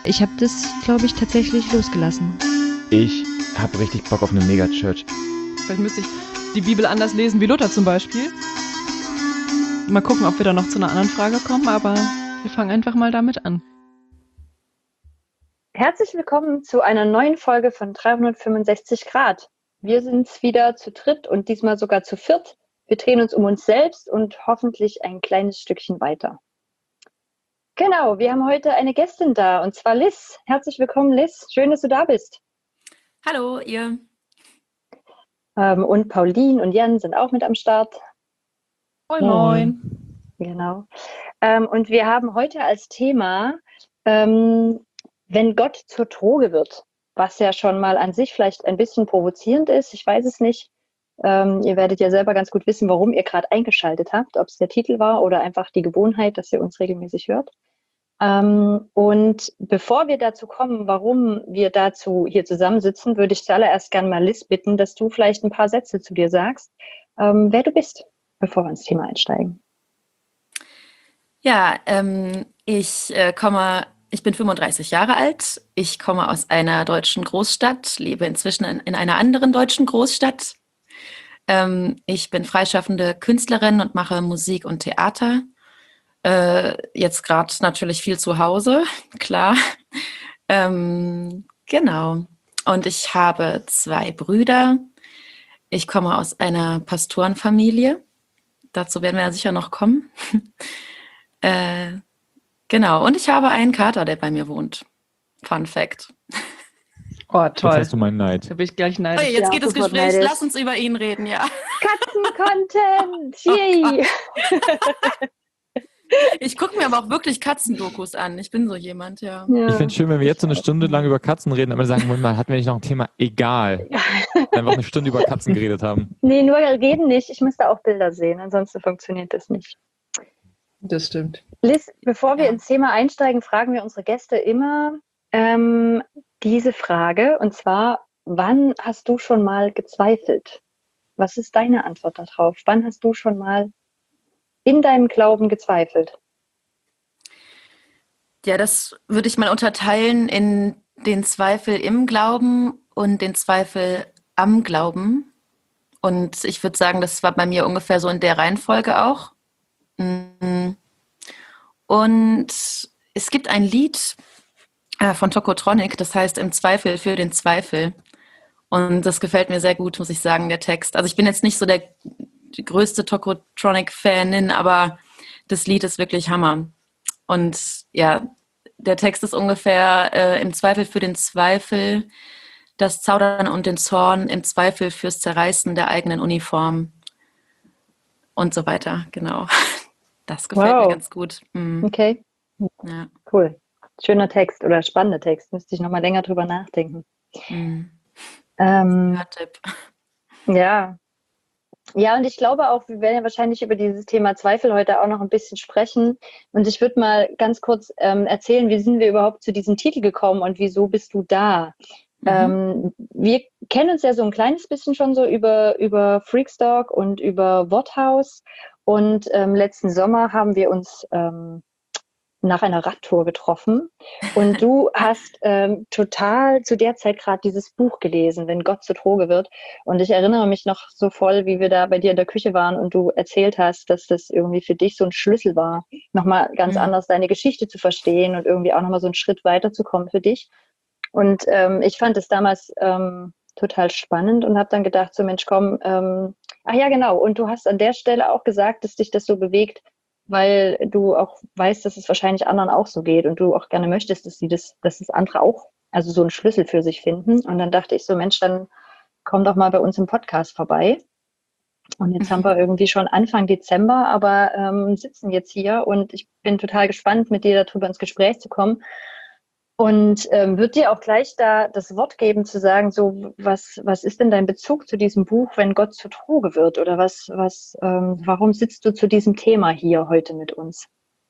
Ich habe das, glaube ich, tatsächlich losgelassen. Ich habe richtig Bock auf eine Megachurch. Vielleicht müsste ich die Bibel anders lesen wie Luther zum Beispiel. Mal gucken, ob wir da noch zu einer anderen Frage kommen, aber wir fangen einfach mal damit an. Herzlich willkommen zu einer neuen Folge von 365 Grad. Wir sind's wieder zu dritt und diesmal sogar zu viert. Wir drehen uns um uns selbst und hoffentlich ein kleines Stückchen weiter. Genau, wir haben heute eine Gästin da und zwar Liz. Herzlich willkommen, Liz. Schön, dass du da bist. Hallo, ihr. Und Pauline und Jan sind auch mit am Start. Moin, moin. Genau. Und wir haben heute als Thema, wenn Gott zur Droge wird, was ja schon mal an sich vielleicht ein bisschen provozierend ist. Ich weiß es nicht. Ihr werdet ja selber ganz gut wissen, warum ihr gerade eingeschaltet habt, ob es der Titel war oder einfach die Gewohnheit, dass ihr uns regelmäßig hört. Und bevor wir dazu kommen, warum wir dazu hier zusammensitzen, würde ich zuallererst gerne mal Liz bitten, dass du vielleicht ein paar Sätze zu dir sagst, wer du bist, bevor wir ins Thema einsteigen. Ja, ich bin 35 Jahre alt. Ich komme aus einer deutschen Großstadt, lebe inzwischen in einer anderen deutschen Großstadt. Ich bin freischaffende Künstlerin und mache Musik und Theater. Jetzt gerade natürlich viel zu Hause, klar. Genau. Und ich habe 2 Brüder. Ich komme aus einer Pastorenfamilie. Dazu werden wir ja sicher noch kommen. Genau. Und ich habe einen Kater, der bei mir wohnt. Fun Fact. Oh, toll. Jetzt hast du meinen Neid. Da bin ich gleich neidisch. Okay, jetzt Ja, geht das sofort Gespräch. neidisch. Lass uns über ihn reden, ja. Katzen-Content! Yay! Ich gucke mir aber auch wirklich Katzendokus an. Ich bin so jemand, ja. Ich finde es schön, wenn wir jetzt so eine Stunde lang über Katzen reden, aber sagen, Moment mal, hatten wir nicht noch ein Thema? Egal. Einfach eine Stunde über Katzen geredet haben. Nee, nur reden nicht. Ich müsste auch Bilder sehen, ansonsten funktioniert das nicht. Das stimmt. Liz, bevor wir Ja. ins Thema einsteigen, fragen wir unsere Gäste immer diese Frage, und zwar, wann hast du schon mal gezweifelt? Was ist deine Antwort darauf? Wann hast du schon mal in deinem Glauben gezweifelt? Ja, das würde ich mal unterteilen in den Zweifel im Glauben und den Zweifel am Glauben. Und ich würde sagen, das war bei mir ungefähr so in der Reihenfolge auch. Und es gibt ein Lied von Tokotronic, das heißt Im Zweifel für den Zweifel. Und das gefällt mir sehr gut, muss ich sagen, der Text. Also ich bin jetzt nicht so die größte Tokotronic-Fanin, aber das Lied ist wirklich Hammer. Und ja, der Text ist ungefähr im Zweifel für den Zweifel, das Zaudern und den Zorn, im Zweifel fürs Zerreißen der eigenen Uniform und so weiter, genau. Das gefällt mir ganz gut. Okay, Ja. cool. Schöner Text oder spannender Text. Müsste ich nochmal länger drüber nachdenken. Tipp. Ja. Ja, und ich glaube auch, wir werden ja wahrscheinlich über dieses Thema Zweifel heute auch noch ein bisschen sprechen. Und ich würde mal ganz kurz erzählen, wie sind wir überhaupt zu diesem Titel gekommen und wieso bist du da? Wir kennen uns ja so ein kleines bisschen schon so über Freakstock und über Worthaus. Und letzten Sommer haben wir uns nach einer Radtour getroffen und du hast total zu der Zeit gerade dieses Buch gelesen, Wenn Gott zur Droge wird, und ich erinnere mich noch so voll, wie wir da bei dir in der Küche waren und du erzählt hast, dass das irgendwie für dich so ein Schlüssel war, nochmal ganz anders deine Geschichte zu verstehen und irgendwie auch nochmal so einen Schritt weiterzukommen für dich. Und ich fand es damals total spannend und habe dann gedacht, so Mensch, komm, ach ja, genau, und du hast an der Stelle auch gesagt, dass dich das so bewegt, weil du auch weißt, dass es wahrscheinlich anderen auch so geht und du auch gerne möchtest, dass das andere auch, also so einen Schlüssel für sich finden. Und dann dachte ich so, Mensch, dann komm doch mal bei uns im Podcast vorbei. Und jetzt haben wir irgendwie schon Anfang Dezember, aber sitzen jetzt hier und ich bin total gespannt, mit dir darüber ins Gespräch zu kommen. Und würde dir auch gleich da das Wort geben, zu sagen, so, was ist denn dein Bezug zu diesem Buch, wenn Gott zur Droge wird? Oder warum sitzt du zu diesem Thema hier heute mit uns?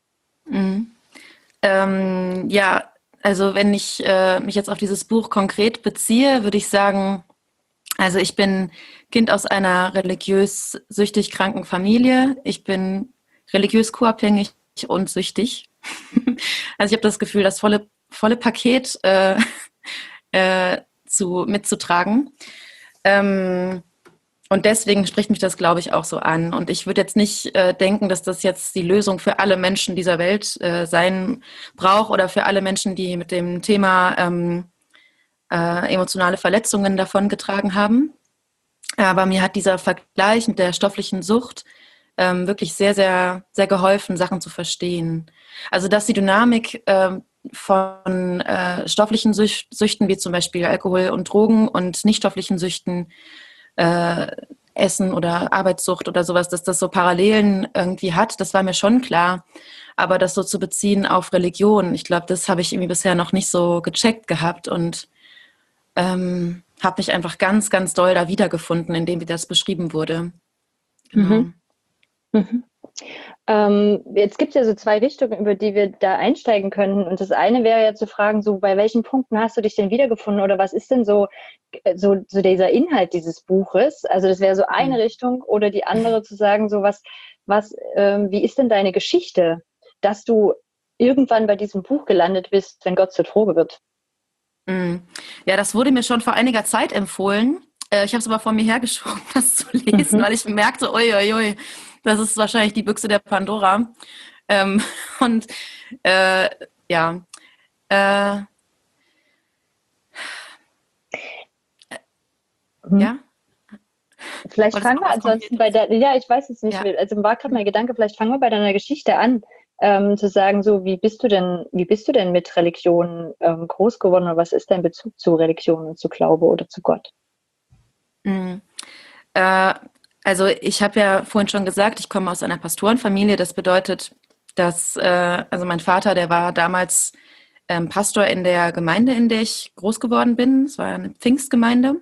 Ja, also wenn ich mich jetzt auf dieses Buch konkret beziehe, würde ich sagen, also ich bin Kind aus einer religiös süchtig kranken Familie. Ich bin religiös co-abhängig und süchtig. Also ich habe das Gefühl, das volle volle Paket mitzutragen. Und deswegen spricht mich das, glaube ich, auch so an. Und ich würde jetzt nicht denken, dass das jetzt die Lösung für alle Menschen dieser Welt sein braucht oder für alle Menschen, die mit dem Thema emotionale Verletzungen davongetragen haben. Aber mir hat dieser Vergleich mit der stofflichen Sucht wirklich sehr, sehr, sehr geholfen, Sachen zu verstehen. Also dass die Dynamik von stofflichen Süchten, wie zum Beispiel Alkohol und Drogen, und nicht stofflichen Süchten, Essen oder Arbeitssucht oder sowas, dass das so Parallelen irgendwie hat, das war mir schon klar. Aber das so zu beziehen auf Religion, ich glaube, das habe ich irgendwie bisher noch nicht so gecheckt gehabt und habe mich einfach ganz, ganz doll da wiedergefunden, indem wie das beschrieben wurde. Genau. Jetzt gibt es ja so zwei Richtungen, über die wir da einsteigen können. Und das eine wäre ja zu fragen, so bei welchen Punkten hast du dich denn wiedergefunden oder was ist denn so dieser Inhalt dieses Buches? Also das wäre so eine Richtung, oder die andere zu sagen, so wie ist denn deine Geschichte, dass du irgendwann bei diesem Buch gelandet bist, wenn Gott zur Droge wird? Ja, das wurde mir schon vor einiger Zeit empfohlen. Ich habe es aber vor mir hergeschoben, das zu lesen, weil ich merkte, ui, das ist wahrscheinlich die Büchse der Pandora. Ja. Vielleicht fangen wir ansonsten ich weiß es nicht, also war gerade mein Gedanke, vielleicht fangen wir bei deiner Geschichte an, zu sagen, so, wie bist du denn mit Religion groß geworden, oder was ist dein Bezug zu Religion und zu Glaube oder zu Gott? Also ich habe ja vorhin schon gesagt, ich komme aus einer Pastorenfamilie. Das bedeutet, dass also mein Vater, der war damals Pastor in der Gemeinde, in der ich groß geworden bin. Es war eine Pfingstgemeinde.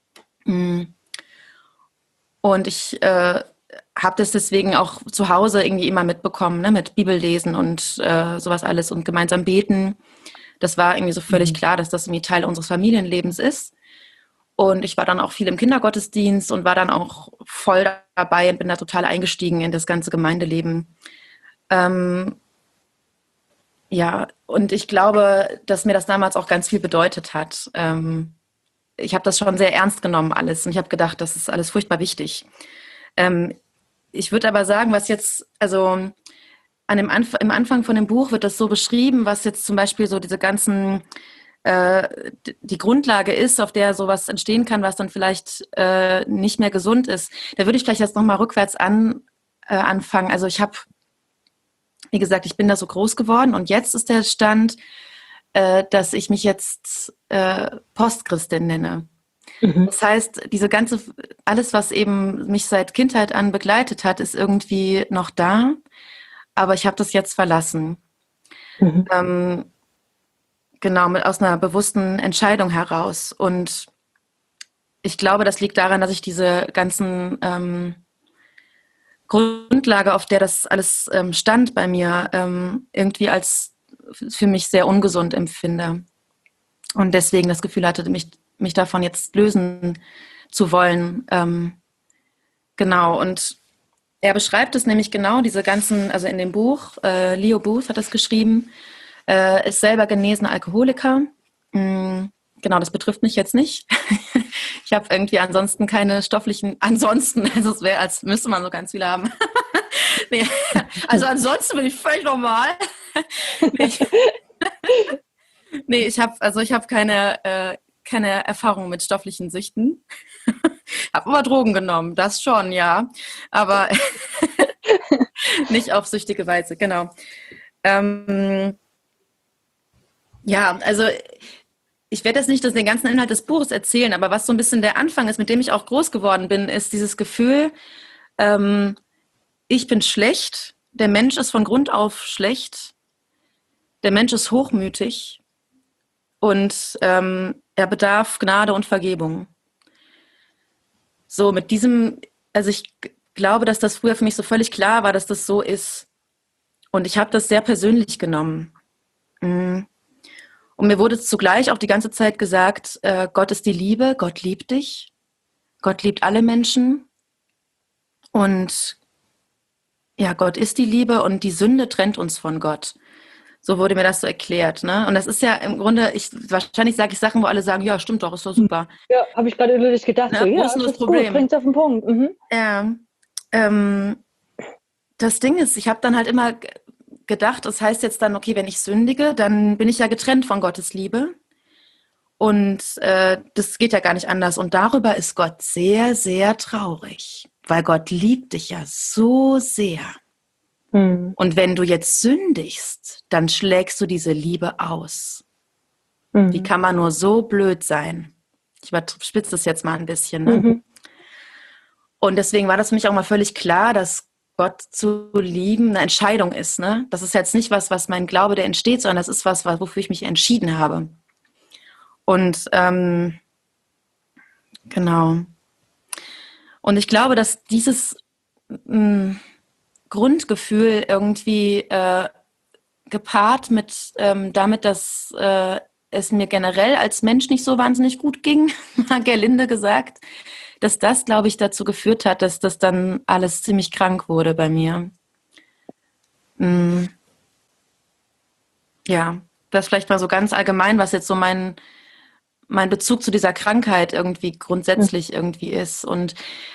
Und ich habe das deswegen auch zu Hause irgendwie immer mitbekommen, ne, mit Bibellesen und sowas alles und gemeinsam beten. Das war irgendwie so völlig klar, dass das irgendwie Teil unseres Familienlebens ist. Und ich war dann auch viel im Kindergottesdienst und war dann auch voll dabei und bin da total eingestiegen in das ganze Gemeindeleben. Ja, und ich glaube, dass mir das damals auch ganz viel bedeutet hat. Ich habe das schon sehr ernst genommen alles und ich habe gedacht, das ist alles furchtbar wichtig. Ich würde aber sagen, was jetzt, also im Anfang von dem Buch wird das so beschrieben, was jetzt zum Beispiel so diese ganzen die Grundlage ist, auf der sowas entstehen kann, was dann vielleicht nicht mehr gesund ist. Da würde ich vielleicht jetzt nochmal rückwärts anfangen. Also ich habe, wie gesagt, ich bin da so groß geworden und jetzt ist der Stand, dass ich mich jetzt Postchristin nenne. Das heißt, alles, was eben mich seit Kindheit an begleitet hat, ist irgendwie noch da, aber ich habe das jetzt verlassen. Genau, aus einer bewussten Entscheidung heraus. Und ich glaube, das liegt daran, dass ich diese ganzen Grundlage, auf der das alles stand bei mir, irgendwie als für mich sehr ungesund empfinde. Und deswegen das Gefühl hatte, mich davon jetzt lösen zu wollen. Genau, und er beschreibt es nämlich genau, diese ganzen, also in dem Buch, Leo Booth hat das geschrieben, ist selber genesener Alkoholiker. Genau, das betrifft mich jetzt nicht. Ich habe irgendwie ansonsten keine stofflichen, also es wäre, als müsste man so ganz viele haben. Nee, also ansonsten bin ich völlig normal. Ich habe keine Erfahrung mit stofflichen Süchten. Habe aber Drogen genommen, das schon, ja. Aber nicht auf süchtige Weise, genau. Ja, also ich werde jetzt nicht den ganzen Inhalt des Buches erzählen, aber was so ein bisschen der Anfang ist, mit dem ich auch groß geworden bin, ist dieses Gefühl, ich bin schlecht, der Mensch ist von Grund auf schlecht, der Mensch ist hochmütig und er bedarf Gnade und Vergebung. So mit diesem, also ich glaube, dass das früher für mich so völlig klar war, dass das so ist. Und ich habe das sehr persönlich genommen. Und mir wurde zugleich auch die ganze Zeit gesagt, Gott ist die Liebe, Gott liebt dich, Gott liebt alle Menschen und ja, Gott ist die Liebe und die Sünde trennt uns von Gott. So wurde mir das so erklärt, ne? Und das ist ja im Grunde, wahrscheinlich sage ich Sachen, wo alle sagen, ja, stimmt doch, ist doch super. Ja, habe ich gerade wirklich gedacht, Ne? so, Wo ja, ist denn das ist gut, Problem? bringt's auf den Punkt. Mhm. Das Ding ist, ich habe dann halt immer gedacht, das heißt jetzt dann, okay, wenn ich sündige, dann bin ich ja getrennt von Gottes Liebe. Und das geht ja gar nicht anders. Und darüber ist Gott sehr, sehr traurig, weil Gott liebt dich ja so sehr. Mhm. Und wenn du jetzt sündigst, dann schlägst du diese Liebe aus. Mhm. Wie kann man nur so blöd sein? Ich überspitze das jetzt mal ein bisschen. Ne? Mhm. Und deswegen war das für mich auch mal völlig klar, dass Gott zu lieben eine Entscheidung ist. Ne? Das ist jetzt nicht was mein Glaube, der entsteht, sondern das ist was, wofür ich mich entschieden habe. Und genau. Und ich glaube, dass dieses Grundgefühl irgendwie gepaart mit damit, dass es mir generell als Mensch nicht so wahnsinnig gut ging, mal gelinde gesagt, dass das, glaube ich, dazu geführt hat, dass das dann alles ziemlich krank wurde bei mir. Ja, das vielleicht mal so ganz allgemein, was jetzt so mein Bezug zu dieser Krankheit irgendwie grundsätzlich irgendwie ist. Und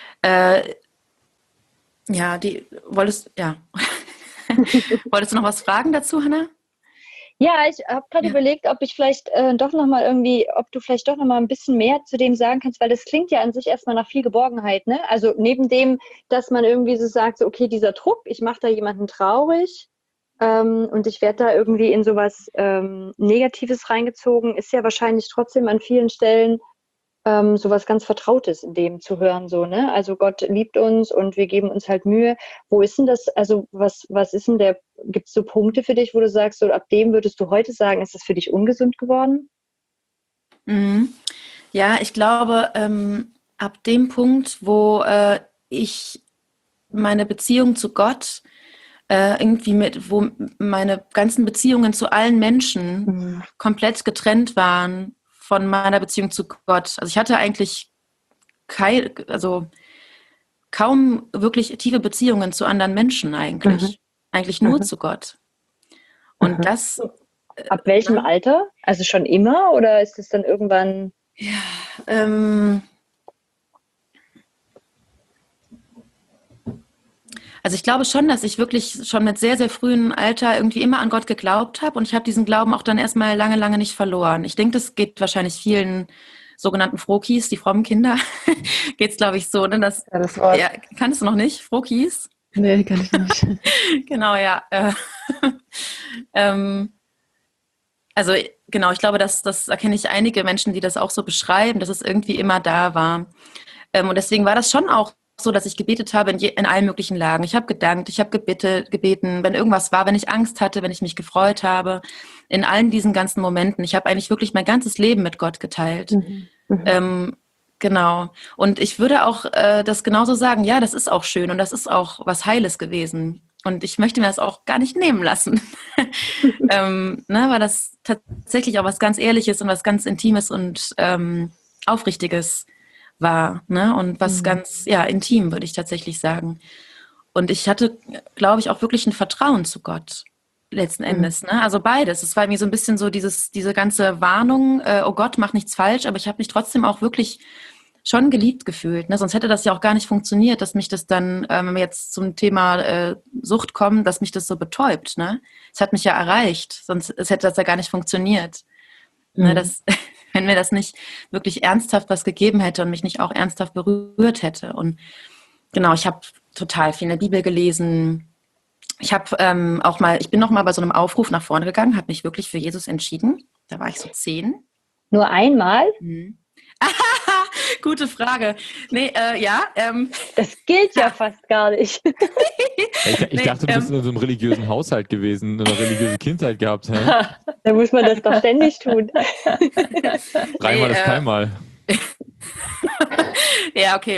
wolltest du noch was fragen dazu, Hannah? Ja, ich habe gerade überlegt, ob ich vielleicht ob du vielleicht doch noch mal ein bisschen mehr zu dem sagen kannst, weil das klingt ja an sich erstmal nach viel Geborgenheit, ne? Also neben dem, dass man irgendwie so sagt, so, okay, dieser Druck, ich mache da jemanden traurig und ich werde da irgendwie in sowas Negatives reingezogen, ist ja wahrscheinlich trotzdem an vielen Stellen sowas ganz Vertrautes in dem zu hören, so, ne? Also Gott liebt uns und wir geben uns halt Mühe. Wo ist denn das, also was ist denn gibt es so Punkte für dich, wo du sagst, so ab dem würdest du heute sagen, ist das für dich ungesund geworden? Mhm. Ja, ich glaube, ab dem Punkt, wo ich meine Beziehung zu Gott wo meine ganzen Beziehungen zu allen Menschen komplett getrennt waren von meiner Beziehung zu Gott. Also ich hatte eigentlich kaum wirklich tiefe Beziehungen zu anderen Menschen eigentlich. Eigentlich nur zu Gott. Und das... Ab welchem Alter? Also schon immer oder ist es dann irgendwann... Ja, also ich glaube schon, dass ich wirklich schon mit sehr, sehr frühem Alter irgendwie immer an Gott geglaubt habe und ich habe diesen Glauben auch dann erstmal lange, lange nicht verloren. Ich denke, das geht wahrscheinlich vielen sogenannten Frohkies, die frommen Kinder, geht es, glaube ich, so. Ne? Das Wort. Ja, kannst du noch nicht? Frohkies? Nee, kann ich nicht. Genau, ja. Also genau, ich glaube, das erkenne ich einige Menschen, die das auch so beschreiben, dass es irgendwie immer da war. Und deswegen war das schon auch so, dass ich gebetet habe in allen möglichen Lagen. Ich habe gedankt, ich habe gebeten, wenn irgendwas war, wenn ich Angst hatte, wenn ich mich gefreut habe, in allen diesen ganzen Momenten. Ich habe eigentlich wirklich mein ganzes Leben mit Gott geteilt. Genau. Und ich würde auch das genauso sagen, ja, das ist auch schön und das ist auch was Heiles gewesen. Und ich möchte mir das auch gar nicht nehmen lassen. Weil das tatsächlich auch was ganz Ehrliches und was ganz Intimes und Aufrichtiges war, ne? Und was ganz, intim, würde ich tatsächlich sagen. Und ich hatte, glaube ich, auch wirklich ein Vertrauen zu Gott, letzten Endes, ne? Also beides. Es war irgendwie so ein bisschen so diese ganze Warnung, oh Gott, mach nichts falsch, aber ich habe mich trotzdem auch wirklich schon geliebt gefühlt, ne? Sonst hätte das ja auch gar nicht funktioniert, dass mich das dann, wenn wir jetzt zum Thema Sucht kommen, dass mich das so betäubt, ne? Es hat mich ja erreicht, sonst hätte das ja gar nicht funktioniert. Ne? Wenn mir das nicht wirklich ernsthaft was gegeben hätte und mich nicht auch ernsthaft berührt hätte. Und genau, ich habe total viel in der Bibel gelesen. Ich habe ich bin noch mal bei so einem Aufruf nach vorne gegangen, habe mich wirklich für Jesus entschieden. Da war ich so 10. Nur einmal? Gute Frage. Nee, das gilt ja fast gar nicht. Ich dachte, du bist in so einem religiösen Haushalt gewesen, eine religiöse Kindheit gehabt. Hä? Da muss man das doch ständig tun. Dreimal ist keinmal. Ja, okay.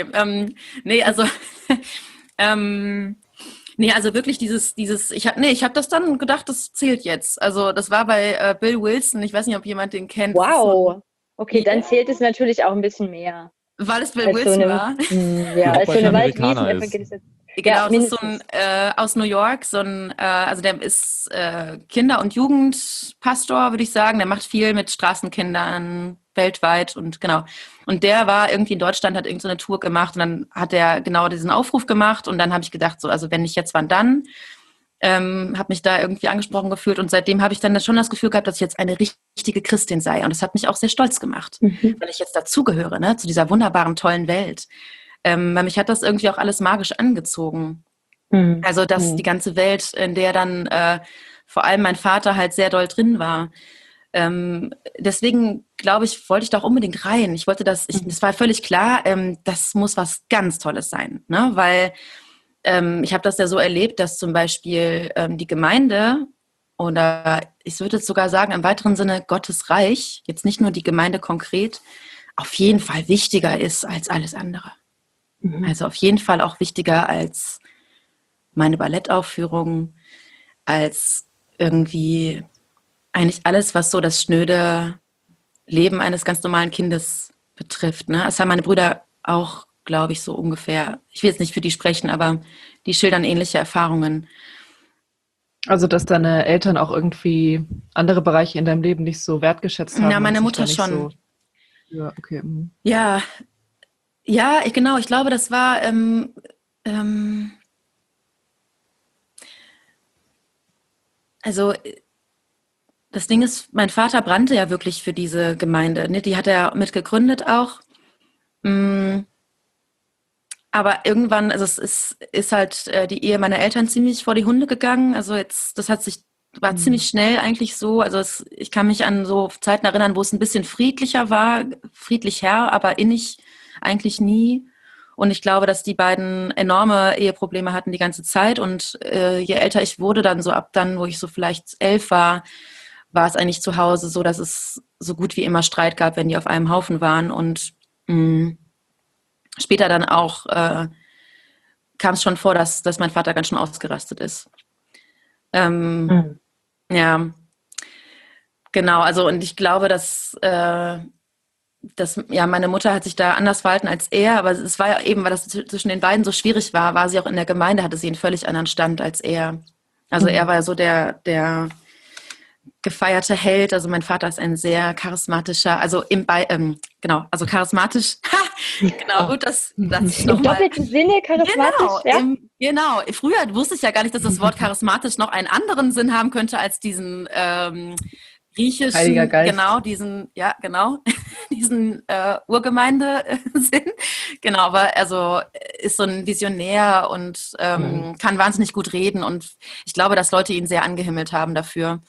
Also wirklich ich habe das dann gedacht, das zählt jetzt. Also das war bei Bill Wilson, ich weiß nicht, ob jemand den kennt. Wow. Okay, dann zählt es natürlich auch ein bisschen mehr. Weil es Bill Wilson war? Ja, als so eine Waldwiesen-Evangelisation. genau, Ja, es ist so mindestens. ein aus New York, so ein, also der ist Kinder- und Jugendpastor, würde ich sagen. Der macht viel mit Straßenkindern weltweit und genau. Und der war irgendwie in Deutschland, hat irgend so eine Tour gemacht und dann hat er genau diesen Aufruf gemacht und dann habe ich gedacht, so, also wenn nicht jetzt, wann dann? Habe mich da irgendwie angesprochen gefühlt und seitdem habe ich dann schon das Gefühl gehabt, dass ich jetzt eine richtige Christin sei und das hat mich auch sehr stolz gemacht, weil ich jetzt dazugehöre, ne, zu dieser wunderbaren, tollen Welt. Weil mich hat das irgendwie auch alles magisch angezogen. Mhm. Also dass die ganze Welt, in der dann vor allem mein Vater halt sehr doll drin war. Deswegen glaube ich, wollte ich da auch unbedingt rein. Ich wollte das war völlig klar, das muss was ganz Tolles sein, ne? Weil ich habe das ja so erlebt, dass zum Beispiel die Gemeinde oder ich würde jetzt sogar sagen, im weiteren Sinne Gottes Reich, jetzt nicht nur die Gemeinde konkret, auf jeden Fall wichtiger ist als alles andere. Also auf jeden Fall auch wichtiger als meine Ballettaufführung, als irgendwie eigentlich alles, was so das schnöde Leben eines ganz normalen Kindes betrifft. Ne? Das haben meine Brüder auch, glaube ich, so ungefähr. Ich will jetzt nicht für die sprechen, aber die schildern ähnliche Erfahrungen. Also, dass deine Eltern auch irgendwie andere Bereiche in deinem Leben nicht so wertgeschätzt haben. Ja, meine und sich Mutter da nicht schon. So, ja, okay. Ja, ja, genau. Ich glaube, das war also das Ding ist, mein Vater brannte ja wirklich für diese Gemeinde. Ne? Die hat er mit gegründet auch. Aber irgendwann, also es ist halt die Ehe meiner Eltern ziemlich vor die Hunde gegangen. Also jetzt, war ziemlich schnell eigentlich so. Also ich kann mich an so Zeiten erinnern, wo es ein bisschen friedlicher war, friedlicher, aber innig eigentlich nie. Und ich glaube, dass die beiden enorme Eheprobleme hatten die ganze Zeit. Und je älter ich wurde, dann so ab dann, wo ich so vielleicht 11 war, war es eigentlich zu Hause so, dass es so gut wie immer Streit gab, wenn die auf einem Haufen waren. Und später dann auch kam es schon vor, dass mein Vater ganz schön ausgerastet ist. Ja, genau. Also und ich glaube, dass ja, meine Mutter hat sich da anders verhalten als er, aber es war ja eben, weil das zwischen den beiden so schwierig war, war sie auch in der Gemeinde, hatte sie einen völlig anderen Stand als er. Also er war ja so der gefeierte Held. Also mein Vater ist ein sehr charismatischer, also genau, also charismatisch. Genau, gut, das Im doppelten Sinne charismatisch, genau, genau. Früher wusste ich ja gar nicht, dass das Wort charismatisch noch einen anderen Sinn haben könnte als diesen griechischen, Heiliger Geist. genau, diesen Urgemeinde-Sinn. Genau, aber also ist so ein Visionär und kann wahnsinnig gut reden und ich glaube, dass Leute ihn sehr angehimmelt haben dafür.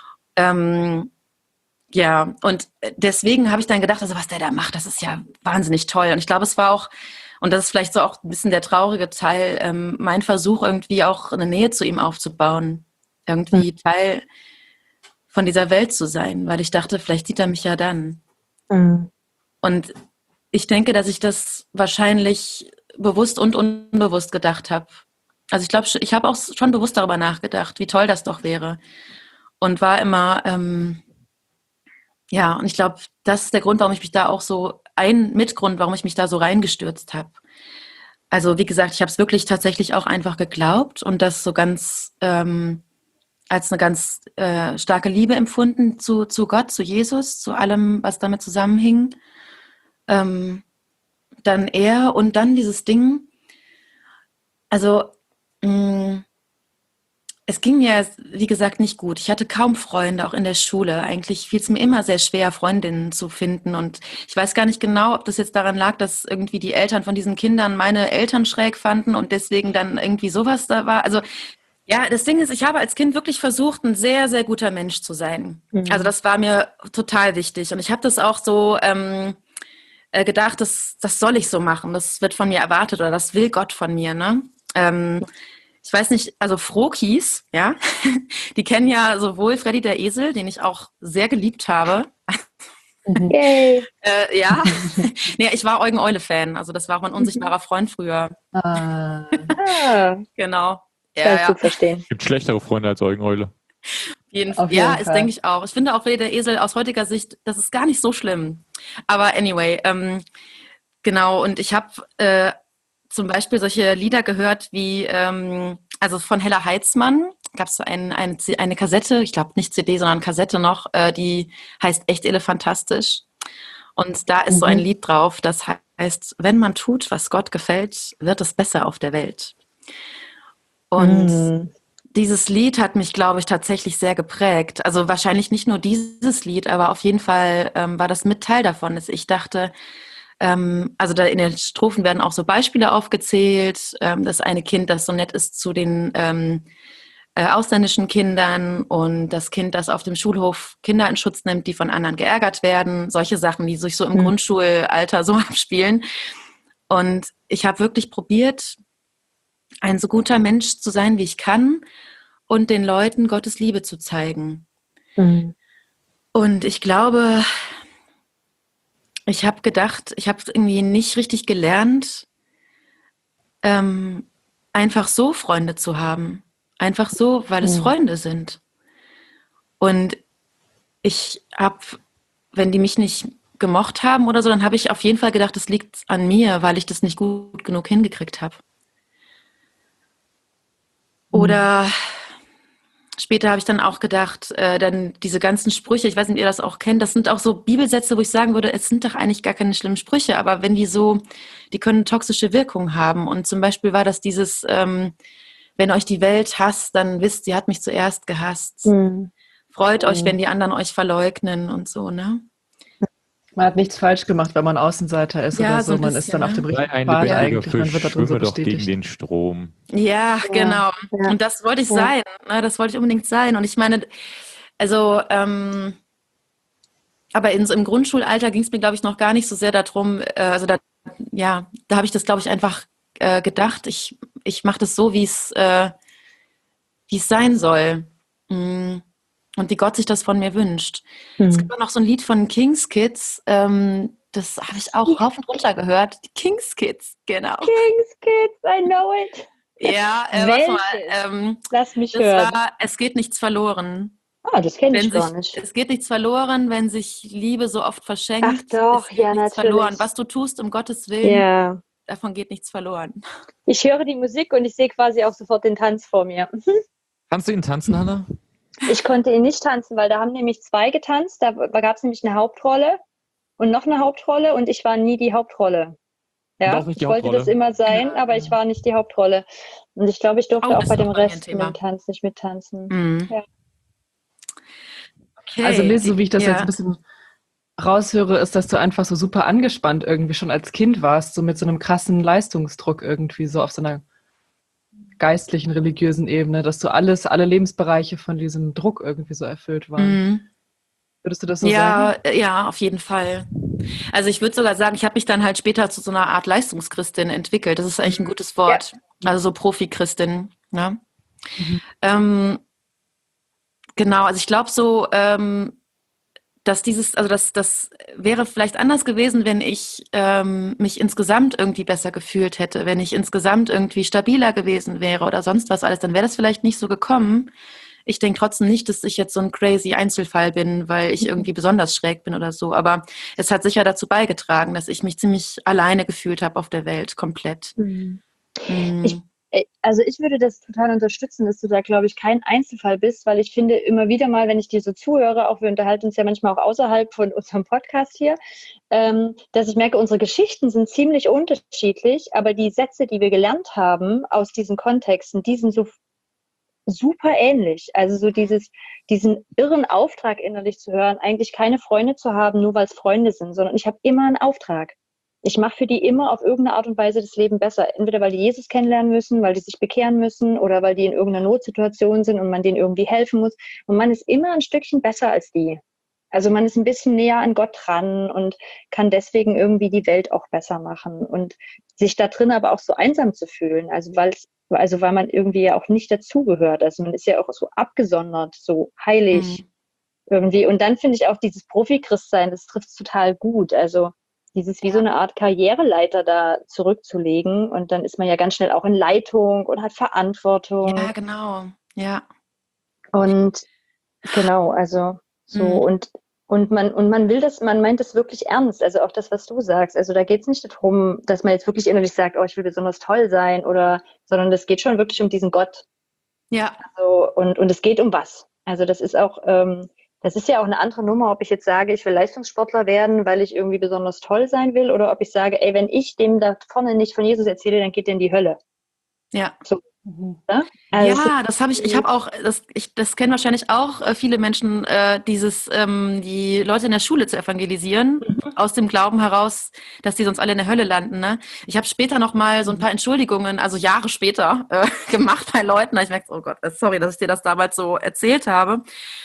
Ja, und deswegen habe ich dann gedacht, also was der da macht, das ist ja wahnsinnig toll. Und ich glaube, es war auch, und das ist vielleicht so auch ein bisschen der traurige Teil, mein Versuch, irgendwie auch eine Nähe zu ihm aufzubauen. Irgendwie Teil von dieser Welt zu sein, weil ich dachte, vielleicht sieht er mich ja dann. Und ich denke, dass ich das wahrscheinlich bewusst und unbewusst gedacht habe. Also ich glaube, ich habe auch schon bewusst darüber nachgedacht, wie toll das doch wäre. Und war immer, ja, und ich glaube, das ist der Grund, warum ich mich da auch so, ein Mitgrund, warum ich mich da so reingestürzt habe. Also wie gesagt, ich habe es wirklich tatsächlich auch einfach geglaubt und das so ganz als eine ganz starke Liebe empfunden zu Gott, zu Jesus, zu allem, was damit zusammenhing. Dann er und dann dieses Ding. Also es ging mir, wie gesagt, nicht gut. Ich hatte kaum Freunde, auch in der Schule. Eigentlich fiel es mir immer sehr schwer, Freundinnen zu finden. Und ich weiß gar nicht genau, ob das jetzt daran lag, dass irgendwie die Eltern von diesen Kindern meine Eltern schräg fanden und deswegen dann irgendwie sowas da war. Also ja, das Ding ist, ich habe als Kind wirklich versucht, ein sehr, sehr guter Mensch zu sein. Also das war mir total wichtig. Und ich habe das auch so gedacht, das soll ich so machen. Das wird von mir erwartet oder das will Gott von mir, ne? Ich weiß nicht, also Frokis, ja, die kennen ja sowohl Freddy der Esel, den ich auch sehr geliebt habe. Yay. Ja, nee, ich war Eugen Eule-Fan, also das war auch mein unsichtbarer Freund früher. Genau. Kann ich gut verstehen. Gibt schlechtere Freunde als Eugen Eule. Auf jeden Ja, das Fall. denke ich auch. Ich finde auch Freddy der Esel aus heutiger Sicht, das ist gar nicht so schlimm. Aber anyway, genau, und ich habe zum Beispiel solche Lieder gehört wie, also von Hella Heitzmann gab es so eine Kassette, ich glaube nicht CD, sondern Kassette noch, die heißt Echt Elefantastisch. Und da ist so ein Lied drauf, das heißt, wenn man tut, was Gott gefällt, wird es besser auf der Welt. Und dieses Lied hat mich, glaube ich, tatsächlich sehr geprägt. Also wahrscheinlich nicht nur dieses Lied, aber auf jeden Fall war das mit Teil davon, dass ich dachte, also da in den Strophen werden auch so Beispiele aufgezählt, das eine Kind, das so nett ist zu den ausländischen Kindern und das Kind, das auf dem Schulhof Kinder in Schutz nimmt, die von anderen geärgert werden. Solche Sachen, die sich so im Grundschulalter so abspielen. Und ich habe wirklich probiert, ein so guter Mensch zu sein, wie ich kann und den Leuten Gottes Liebe zu zeigen. Und ich glaube, ich habe gedacht, ich habe irgendwie nicht richtig gelernt, einfach so Freunde zu haben. Einfach so, weil es Freunde sind. Und ich habe, wenn die mich nicht gemocht haben oder so, dann habe ich auf jeden Fall gedacht, das liegt an mir, weil ich das nicht gut genug hingekriegt habe. Oder später habe ich dann auch gedacht, dann diese ganzen Sprüche, ich weiß nicht, ob ihr das auch kennt, das sind auch so Bibelsätze, wo ich sagen würde, es sind doch eigentlich gar keine schlimmen Sprüche, aber wenn die können toxische Wirkung haben. Und zum Beispiel war das dieses, wenn euch die Welt hasst, dann wisst, sie hat mich zuerst gehasst. Freut euch, wenn die anderen euch verleugnen und so, ne? Man hat nichts falsch gemacht, wenn man Außenseiter ist oder so. So ein Man bisschen, ist dann auf dem Sei richtigen ein Pfad lebendiger eigentlich. Man Fisch, wird da drin so schwimme doch gegen bestätigt. den Strom. Ja, genau. Ja. Und das wollte ich sein. Ne? Das wollte ich unbedingt sein. Und ich meine, also, aber im Grundschulalter ging es mir, glaube ich, noch gar nicht so sehr darum, da habe ich das, glaube ich, einfach gedacht, ich mache das so, wie es sein soll. Und wie Gott sich das von mir wünscht. Es gibt auch noch so ein Lied von King's Kids, das habe ich auch rauf und runter gehört. Die King's Kids, genau. King's Kids, I know it. Ja, warte mal. Lass mich Das hören. war Es geht nichts verloren. Ah, das kenne ich gar nicht. Es geht nichts verloren, wenn sich Liebe so oft verschenkt. Ach doch, es geht ja, nichts natürlich. verloren. Was du tust, um Gottes Willen, Ja. davon geht nichts verloren. Ich höre die Musik und ich sehe quasi auch sofort den Tanz vor mir. Kannst du ihn tanzen, Hanna? Ich konnte ihn nicht tanzen, weil da haben nämlich zwei getanzt. Da gab es nämlich eine Hauptrolle und noch eine Hauptrolle und ich war nie die Hauptrolle. Und Ja, auch nicht die ich wollte Hauptrolle? das immer sein, aber ich war nicht die Hauptrolle. Und ich glaube, ich durfte auch das bei ist dem auch bei mir ein Rest Thema. mit dem Tanz nicht mittanzen. Mhm. Ja. Okay. Also Liz, so wie ich das Ja. jetzt ein bisschen raushöre, ist, dass du einfach so super angespannt irgendwie schon als Kind warst, so mit so einem krassen Leistungsdruck irgendwie so auf so einer geistlichen, religiösen Ebene, dass du alle Lebensbereiche von diesem Druck irgendwie so erfüllt waren. Mhm. Würdest du das so sagen? Ja, auf jeden Fall. Also ich würde sogar sagen, ich habe mich dann halt später zu so einer Art Leistungschristin entwickelt. Das ist eigentlich ein gutes Wort. Also so Profi-Christin. Ne? Genau, also ich glaube so, dass das wäre vielleicht anders gewesen, wenn ich mich insgesamt irgendwie besser gefühlt hätte, wenn ich insgesamt irgendwie stabiler gewesen wäre oder sonst was alles, dann wäre das vielleicht nicht so gekommen. Ich denke trotzdem nicht, dass ich jetzt so ein crazy Einzelfall bin, weil ich irgendwie besonders schräg bin oder so. Aber es hat sicher dazu beigetragen, dass ich mich ziemlich alleine gefühlt habe auf der Welt, komplett. Also ich würde das total unterstützen, dass du da, glaube ich, kein Einzelfall bist, weil ich finde immer wieder mal, wenn ich dir so zuhöre, auch wir unterhalten uns ja manchmal auch außerhalb von unserem Podcast hier, dass ich merke, unsere Geschichten sind ziemlich unterschiedlich, aber die Sätze, die wir gelernt haben aus diesen Kontexten, die sind so super ähnlich. Also so diesen irren Auftrag innerlich zu hören, eigentlich keine Freunde zu haben, nur weil es Freunde sind, sondern ich habe immer einen Auftrag. Ich mache für die immer auf irgendeine Art und Weise das Leben besser. Entweder weil die Jesus kennenlernen müssen, weil die sich bekehren müssen oder weil die in irgendeiner Notsituation sind und man denen irgendwie helfen muss. Und man ist immer ein Stückchen besser als die. Also man ist ein bisschen näher an Gott dran und kann deswegen irgendwie die Welt auch besser machen und sich da drin aber auch so einsam zu fühlen. Also weil man irgendwie ja auch nicht dazugehört. Also man ist ja auch so abgesondert, so heilig irgendwie. Und dann finde ich auch dieses Profi-Christsein, das trifft es total gut. Also dieses wie so eine Art Karriereleiter da zurückzulegen und dann ist man ja ganz schnell auch in Leitung und hat Verantwortung. Ja, genau. Ja. Und genau, also so und man will das, man meint das wirklich ernst, also auch das, was du sagst. Also da geht es nicht darum, dass man jetzt wirklich innerlich sagt, oh, ich will besonders toll sein sondern es geht schon wirklich um diesen Gott. Ja. Also, und es geht um was. Also das ist auch, das ist ja auch eine andere Nummer, ob ich jetzt sage, ich will Leistungssportler werden, weil ich irgendwie besonders toll sein will, oder ob ich sage, ey, wenn ich dem da vorne nicht von Jesus erzähle, dann geht der in die Hölle. Ja. So. Ne? Also Ja, das habe ich habe auch, das kennen wahrscheinlich auch viele Menschen, die Leute in der Schule zu evangelisieren, aus dem Glauben heraus, dass die sonst alle in der Hölle landen. Ne? Ich habe später noch mal so ein paar Entschuldigungen, also Jahre später, gemacht bei Leuten. Ich merke, oh Gott, sorry, dass ich dir das damals so erzählt habe.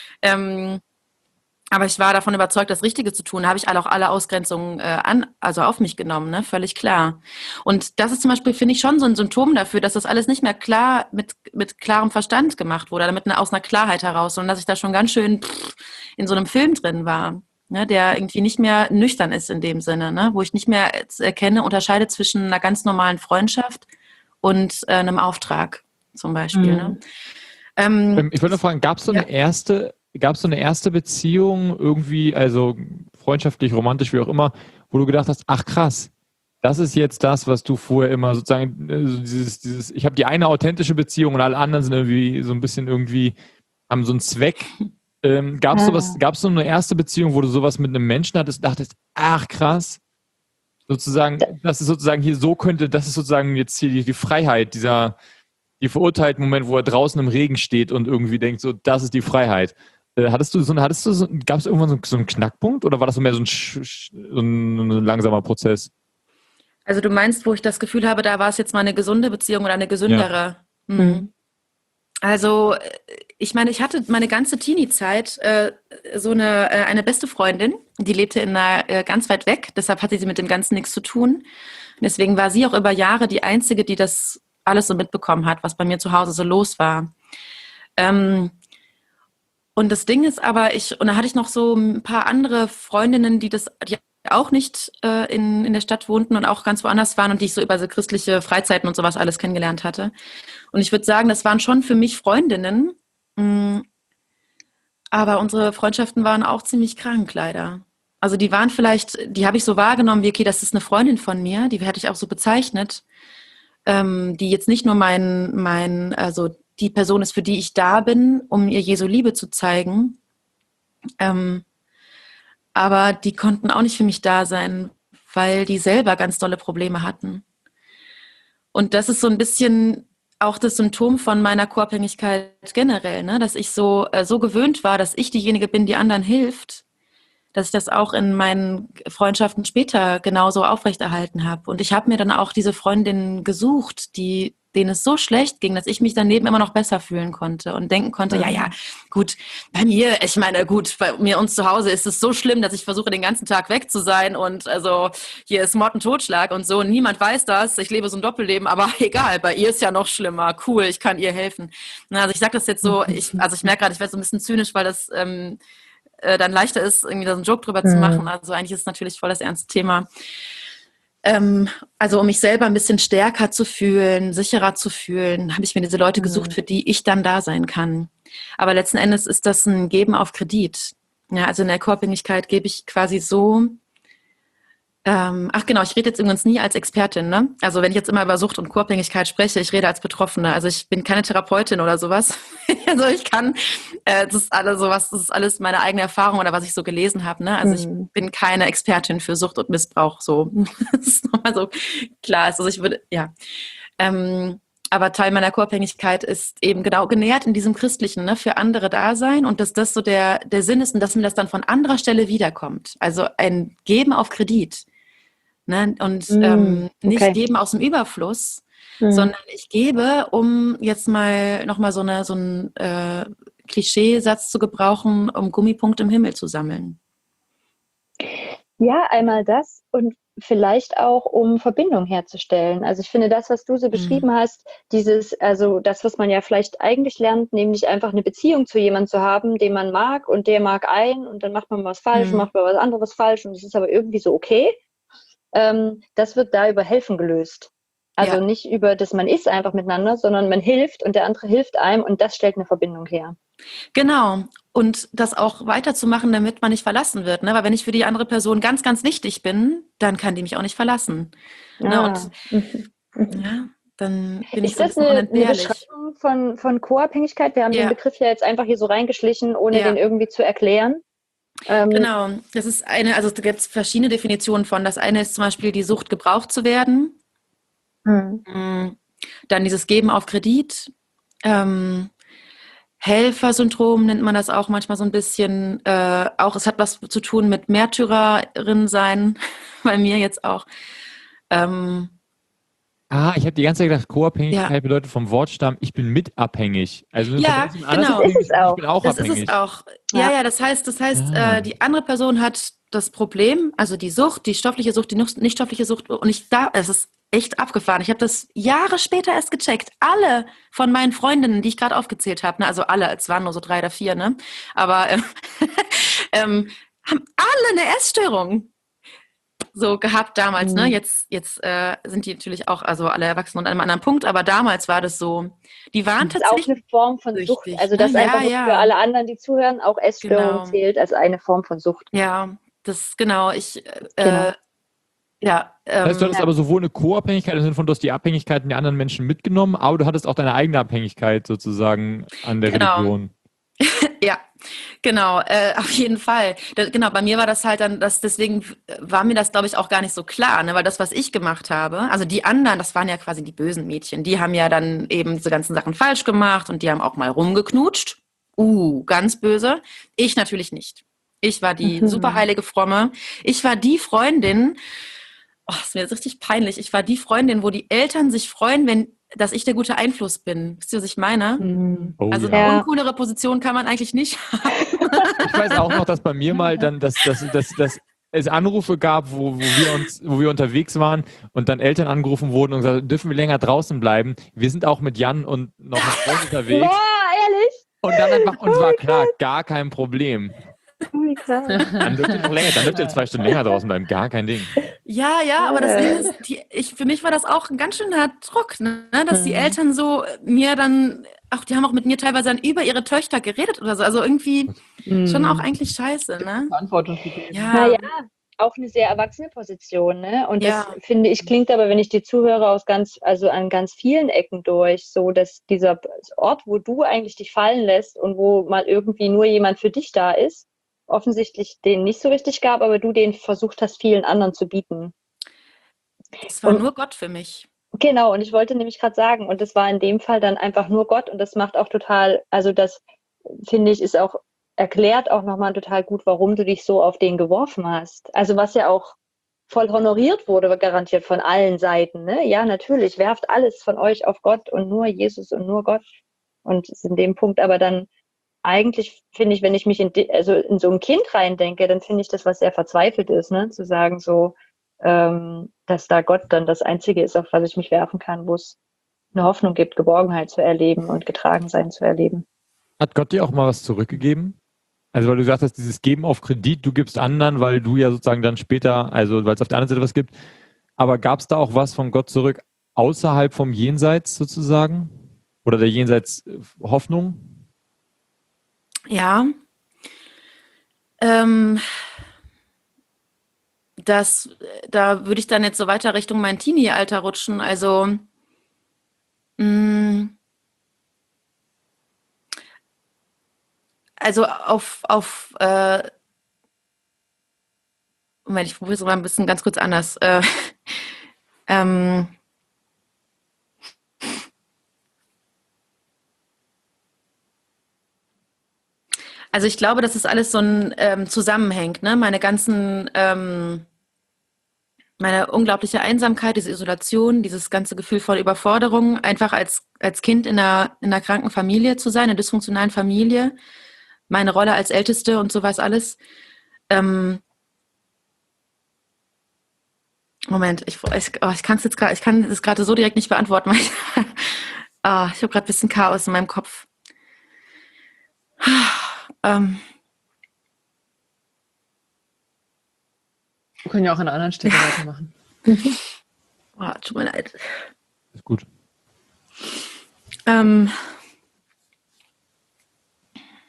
Aber ich war davon überzeugt, das Richtige zu tun. Da habe ich auch alle Ausgrenzungen auf mich genommen, ne? Völlig klar. Und das ist zum Beispiel, finde ich, schon so ein Symptom dafür, dass das alles nicht mehr klar mit klarem Verstand gemacht wurde, oder aus einer Klarheit heraus, sondern dass ich da schon ganz schön in so einem Film drin war, ne? Der irgendwie nicht mehr nüchtern ist in dem Sinne, ne? Wo ich nicht mehr unterscheide zwischen einer ganz normalen Freundschaft und einem Auftrag zum Beispiel. Ne? Ich wollte noch fragen, gab es so eine erste Beziehung irgendwie, also freundschaftlich, romantisch, wie auch immer, wo du gedacht hast, ach krass, das ist jetzt das, was du vorher immer sozusagen, ich habe die eine authentische Beziehung und alle anderen sind irgendwie so ein bisschen haben so einen Zweck. Gab es so eine erste Beziehung, wo du sowas mit einem Menschen hattest und dachtest, ach krass, sozusagen, das ist sozusagen hier das ist sozusagen jetzt hier die Freiheit, die verurteilten Moment, wo er draußen im Regen steht und irgendwie denkt, so, das ist die Freiheit. Gab es irgendwann so einen Knackpunkt oder war das so mehr so ein langsamer Prozess? Also du meinst, wo ich das Gefühl habe, da war es jetzt mal eine gesunde Beziehung oder eine gesündere? Ja. Mhm. Also ich meine, ich hatte meine ganze Teenie-Zeit eine beste Freundin, die lebte ganz weit weg, deshalb hatte sie mit dem Ganzen nichts zu tun. Deswegen war sie auch über Jahre die Einzige, die das alles so mitbekommen hat, was bei mir zu Hause so los war. Und das Ding ist aber, und da hatte ich noch so ein paar andere Freundinnen, die auch nicht in der Stadt wohnten und auch ganz woanders waren und die ich so über so christliche Freizeiten und sowas alles kennengelernt hatte. Und ich würde sagen, das waren schon für mich Freundinnen, aber unsere Freundschaften waren auch ziemlich krank, leider. Also die habe ich so wahrgenommen, wie, okay, das ist eine Freundin von mir, die hätte ich auch so bezeichnet, die jetzt nicht nur also die Person ist, für die ich da bin, um ihr Jesu Liebe zu zeigen. Aber die konnten auch nicht für mich da sein, weil die selber ganz dolle Probleme hatten. Und das ist so ein bisschen auch das Symptom von meiner Co-Abhängigkeit generell, ne? Dass ich so gewöhnt war, dass ich diejenige bin, die anderen hilft, dass ich das auch in meinen Freundschaften später genauso aufrechterhalten habe. Und ich habe mir dann auch diese Freundinnen gesucht, denen es so schlecht ging, dass ich mich daneben immer noch besser fühlen konnte und denken konnte, ja, gut, bei mir uns zu Hause ist es so schlimm, dass ich versuche, den ganzen Tag weg zu sein und also hier ist Mord und Totschlag und so, niemand weiß das, ich lebe so ein Doppelleben, aber egal, bei ihr ist ja noch schlimmer, cool, ich kann ihr helfen. Also ich sage das jetzt so, ich merke gerade, ich werde so ein bisschen zynisch, weil das dann leichter ist, irgendwie da so einen Joke drüber zu machen. Also eigentlich ist es natürlich voll das ernste Thema. Also um mich selber ein bisschen stärker zu fühlen, sicherer zu fühlen, habe ich mir diese Leute gesucht, für die ich dann da sein kann. Aber letzten Endes ist das ein Geben auf Kredit. Ja, also in der Co-Abhängigkeit gebe ich quasi so. Ich rede jetzt übrigens nie als Expertin, ne? Also wenn ich jetzt immer über Sucht und Co-Abhängigkeit spreche, ich rede als Betroffene. Also ich bin keine Therapeutin oder sowas. Also ich kann, das ist alles meine eigene Erfahrung oder was ich so gelesen habe, ne? Also ich bin keine Expertin für Sucht und Missbrauch, so. Das ist nochmal so klar. Also aber Teil meiner Co-Abhängigkeit ist eben genau genährt in diesem Christlichen, ne, für andere da sein und dass das so der Sinn ist und dass mir das dann von anderer Stelle wiederkommt. Also ein Geben auf Kredit. Ne? Und nicht geben aus dem Überfluss, sondern ich gebe, um jetzt mal nochmal so einen Klischeesatz zu gebrauchen, um Gummipunkte im Himmel zu sammeln. Ja, einmal das und vielleicht auch, um Verbindung herzustellen. Also ich finde das, was du so beschrieben hast, das, was man ja vielleicht eigentlich lernt, nämlich einfach eine Beziehung zu jemandem zu haben, den man mag und der mag einen und dann macht man was falsch, macht man was anderes falsch und es ist aber irgendwie so okay. Das wird da über Helfen gelöst. Also nicht über das, man ist einfach miteinander, sondern man hilft und der andere hilft einem und das stellt eine Verbindung her. Genau. Und das auch weiterzumachen, damit man nicht verlassen wird. Ne? Weil wenn ich für die andere Person ganz, ganz wichtig bin, dann kann die mich auch nicht verlassen. Ne? Und ja, dann bin ich Ist so ein das bisschen eine unentbehrlich. Beschreibung von Co-Abhängigkeit? Wir haben den Begriff ja jetzt einfach hier so reingeschlichen, ohne den irgendwie zu erklären. Genau, das ist also es gibt verschiedene Definitionen von. Das eine ist zum Beispiel die Sucht, gebraucht zu werden. Dann dieses Geben auf Kredit. Helfersyndrom nennt man das auch manchmal so ein bisschen. Auch es hat was zu tun mit Märtyrerin sein, bei mir jetzt auch. Ich habe die ganze Zeit gedacht, Co-Abhängigkeit bedeutet vom Wortstamm, ich bin mitabhängig. Also ja, genau. Ich bin auch das abhängig. ist es auch. Ja, das heißt, die andere Person hat das Problem, also die Sucht, die stoffliche Sucht, die nicht stoffliche Sucht. Und es ist echt abgefahren. Ich habe das Jahre später erst gecheckt. Alle von meinen Freundinnen, die ich gerade aufgezählt habe, ne, also alle, es waren nur so 3 oder 4, ne, aber haben alle eine Essstörung so gehabt damals, ne? Jetzt sind die natürlich auch, also alle Erwachsenen und an einem anderen Punkt, aber damals war das so, die waren das tatsächlich ist auch eine Form von Sucht. Also das einfach für alle anderen, die zuhören, auch Essstörung zählt als eine Form von Sucht. Ja, genau, das heißt, du hattest aber sowohl eine Co-Abhängigkeit im Sinne von, du hast die Abhängigkeiten der anderen Menschen mitgenommen, aber du hattest auch deine eigene Abhängigkeit sozusagen an der Religion. Ja, genau, auf jeden Fall. Genau, bei mir war das halt dann, deswegen war mir das, glaube ich, auch gar nicht so klar, ne? Weil das, was ich gemacht habe, also die anderen, das waren ja quasi die bösen Mädchen, die haben ja dann eben diese ganzen Sachen falsch gemacht und die haben auch mal rumgeknutscht. Ganz böse. Ich natürlich nicht. Ich war die superheilige Fromme. Ich war die Freundin, ist mir jetzt richtig peinlich, ich war die Freundin, wo die Eltern sich freuen, dass ich der gute Einfluss bin. Wisst ihr, was ich meine? Also eine uncoolere Position kann man eigentlich nicht haben. Ich weiß auch noch, dass bei mir mal dann es Anrufe gab, wo wir unterwegs waren und dann Eltern angerufen wurden und gesagt, dürfen wir länger draußen bleiben? Wir sind auch mit Jan und noch mit Freund unterwegs. Boah, ehrlich? Und dann einfach, uns war klar, gar kein Problem. Dann dürft ihr 2 Stunden länger draußen bleiben, gar kein Ding. Ja, aber das Ding ist, für mich war das auch ein ganz schöner Druck, ne? Dass die Eltern so mir dann, die haben auch mit mir teilweise dann über ihre Töchter geredet oder so, also irgendwie schon auch eigentlich scheiße, ne? Verantwortung gegeben. Naja, auch eine sehr erwachsene Position, ne? Und das, finde ich, klingt aber, wenn ich dir zuhöre, an ganz vielen Ecken durch, so dass dieser Ort, wo du eigentlich dich fallen lässt und wo mal irgendwie nur jemand für dich da ist, offensichtlich den nicht so richtig gab, aber du den versucht hast, vielen anderen zu bieten. Das war nur Gott für mich. Genau, und ich wollte nämlich gerade sagen, und das war in dem Fall dann einfach nur Gott und das macht auch total, also das finde ich, erklärt auch nochmal total gut, warum du dich so auf den geworfen hast. Also was ja auch voll honoriert wurde, garantiert von allen Seiten, ne? Ja, natürlich, werft alles von euch auf Gott und nur Jesus und nur Gott. Und ist in dem Punkt aber dann eigentlich, finde ich, wenn ich mich in so ein Kind reindenke, dann finde ich das, was sehr verzweifelt ist, ne? Zu sagen so, dass da Gott dann das Einzige ist, auf was ich mich werfen kann, wo es eine Hoffnung gibt, Geborgenheit zu erleben und Getragensein zu erleben. Hat Gott dir auch mal was zurückgegeben? Also weil du gesagt hast, dieses Geben auf Kredit, du gibst anderen, weil du ja sozusagen dann später, also weil es auf der anderen Seite was gibt. Aber gab es da auch was von Gott zurück außerhalb vom Jenseits sozusagen? Oder der Jenseits Hoffnung? Ja. Da würde ich dann jetzt so weiter Richtung mein Teenie-Alter rutschen. Also Moment, ich probiere es mal ein bisschen ganz kurz anders. Also ich glaube, dass es alles so ein zusammenhängt, ne? Meine unglaubliche Einsamkeit, diese Isolation, dieses ganze Gefühl von Überforderung, einfach als Kind in einer kranken Familie zu sein, in einer dysfunktionalen Familie, meine Rolle als Älteste und sowas alles. Moment, ich kann das gerade so direkt nicht beantworten, weil ich habe gerade ein bisschen Chaos in meinem Kopf. Wir können ja auch an einer anderen Stelle weitermachen. Tut mir leid. Ist gut.